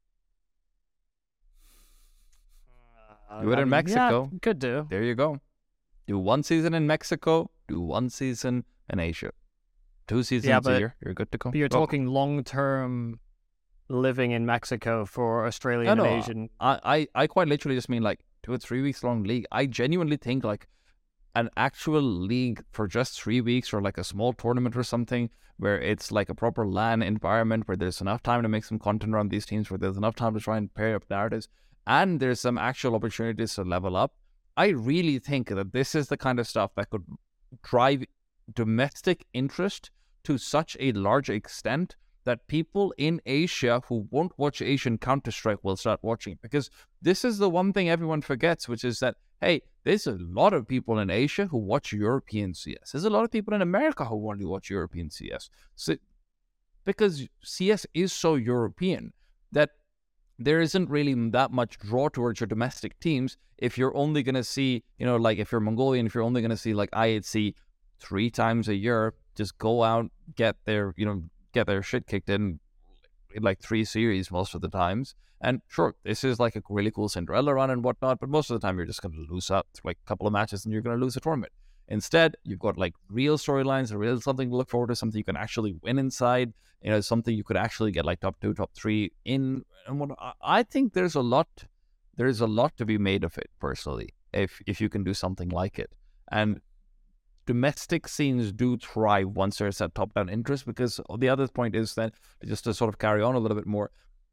Uh, Do it I in mean, Mexico. Yeah, could do. There you go. Do one season in Mexico. Do one season in Asia. Two seasons Yeah, a but- year. You're good to go. But you're Well, talking long-term living in Mexico for Australian No, no, and Asian. I, I, I quite literally just mean like two or three weeks long league. I genuinely think like an actual league for just three weeks or like a small tournament or something where it's like a proper LAN environment where there's enough time to make some content around these teams, where there's enough time to try and pair up narratives, and there's some actual opportunities to level up. I really think that this is the kind of stuff that could drive domestic interest to such a large extent that people in Asia who won't watch Asian Counter-Strike will start watching. Because this is the one thing everyone forgets, which is that, hey, there's a lot of people in Asia who watch European C S. There's a lot of people in America who want to watch European C S. So, because C S is so European that there isn't really that much draw towards your domestic teams if you're only going to see, you know, like if you're Mongolian, if you're only going to see like I H C three times a year, just go out, get their, you know, get their shit kicked in, in like three series most of the times. And sure, this is like a really cool Cinderella run and whatnot, but most of the time you're just going to lose out like a couple of matches and you're going to lose a tournament. Instead, you've got like real storylines, a real something to look forward to, something you can actually win inside, you know, something you could actually get like top two, top three in. And what I- I think there's a lot, there's a lot to be made of it personally, if if you can do something like it. And domestic scenes do thrive once there's that top-down interest, because the other point is that, just to sort of carry on a little bit more,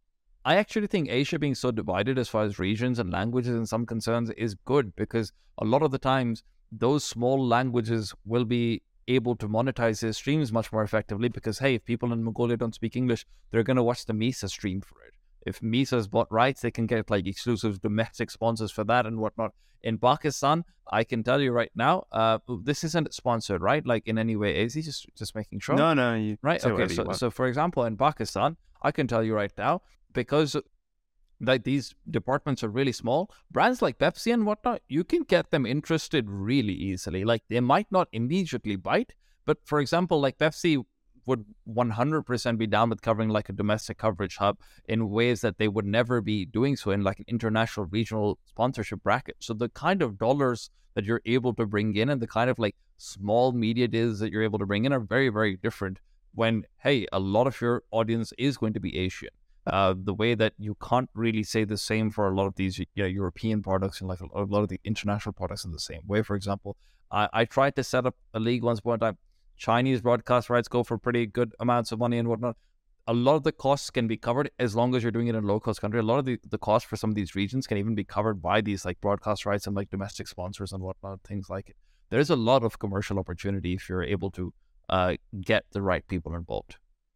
I actually think Asia being so divided as far as regions and languages and some concerns is good, because a lot of the times those small languages will be able to monetize their streams much more effectively, because, hey, if people in Mongolia don't speak English, they're going to watch the Misa stream for it. If Misa's bought rights, they can get like exclusive domestic sponsors for that and whatnot. In Pakistan, I can tell you right now, uh, this isn't sponsored, right? Like in any way, is he just just making sure? No, no, you Right? say Okay, whatever you so, want. so for example, in Pakistan, I can tell you right now, because like these departments are really small, brands like Pepsi and whatnot, you can get them interested really easily. Like they might not immediately bite, but for example, like Pepsi would one hundred percent be down with covering like a domestic coverage hub in ways that they would never be doing so in like an international regional sponsorship bracket. So the kind of dollars that you're able to bring in and the kind of like small media deals that you're able to bring in are very, very different when, hey, a lot of your audience is going to be Asian. Uh, the way that you can't really say the same for a lot of these you know, European products and like a lot of the international products in the same way. For example, I, I tried to set up a league once upon a time. Chinese broadcast rights go for pretty good amounts of money and whatnot. A lot of the costs can be covered as long as you're doing it in a low-cost country. A lot of the, the costs for some of these regions can even be covered by these like broadcast rights and like domestic sponsors and whatnot, things like it. There's a lot of commercial opportunity if you're able to uh, get the right people involved.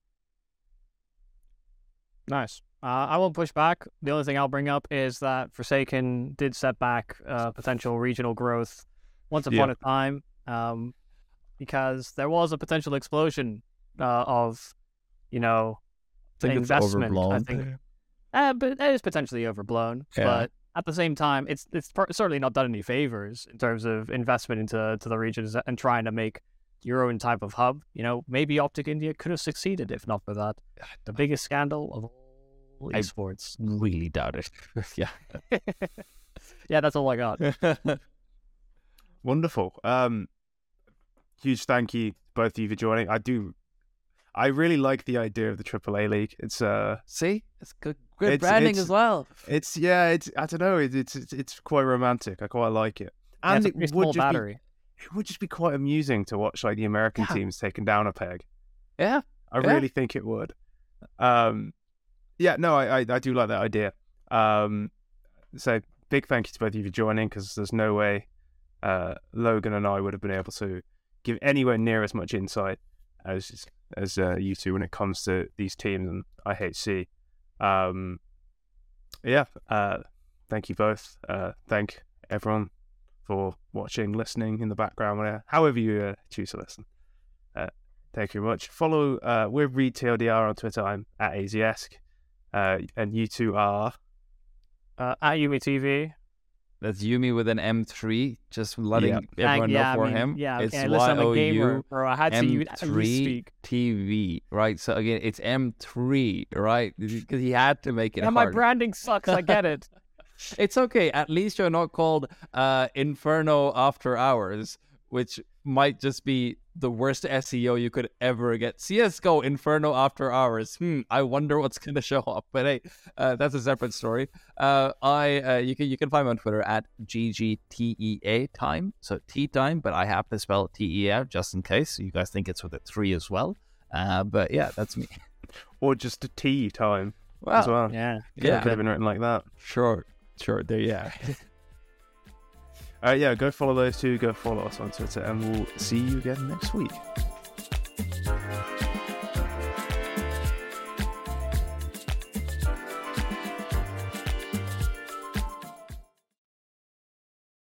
Nice. Uh, I won't push back. The only thing I'll bring up is that Forsaken did set back uh, potential regional growth once upon Yeah. a time, um, because there was a potential explosion uh, of, you know, I think investment. it's overblown. I think, uh, but it is potentially overblown. Yeah. But at the same time, it's it's per- certainly not done any favors in terms of investment into to the regions and trying to make your own type of hub. You know, maybe Optic India could have succeeded if not for that. The biggest scandal of all I- esports. Really doubt it. Yeah. Yeah, that's all I got. Wonderful. Um, huge thank you to both of you for joining. I do, I really like the idea of the triple A League. It's uh, See, it's good, good It's- branding it's- as well. it's yeah, it's I don't know, it, it's it's it's quite romantic. I quite like it, Yeah, and it's a it pretty would small just battery. be it would just be quite amusing to watch like the American Yeah. teams taken down a peg. Yeah. I Yeah. really think it would. Um, yeah, no, I, I I do like that idea. Um, so big thank you to both of you for joining, because there's no way uh, Logan and I would have been able to give anywhere near as much insight as as uh, you two when it comes to these teams and I H C. Um, yeah, uh, thank you both. Uh, thank everyone for watching, listening in the background, whatever, however you uh, choose to listen. Uh, thank you very much. Follow, uh, we're Read T L D R on Twitter. I'm at AZESC. Uh, and you two are... Uh, at Yumi T V. That's Yumi with an M three, just letting Yeah. everyone yeah, know I for mean, him. Yeah, It's okay, listen, I'm a gamer, Y O U bro. I had to use, M at least three speak. T V, right? So again, it's M three, right? Because he had to make it Yeah, my hard. branding sucks. I get it. It's okay. At least you're not called uh, Inferno After Hours, which might just be the worst S E O you could ever get. C S G O Inferno After Hours. Hmm. I wonder what's going to show up. But hey, uh, that's a separate story. Uh, I uh, you can you can find me on Twitter at G G T E A time. So tea time, but I have to spell T E A just in case you guys think it's with a three as well. Uh, but yeah, that's me. Or just a tea time Well, as well. Yeah. yeah, Could have been written like that. sure, sure. There, yeah. Uh, yeah, go follow those two. Go follow us on Twitter, and we'll see you again next week.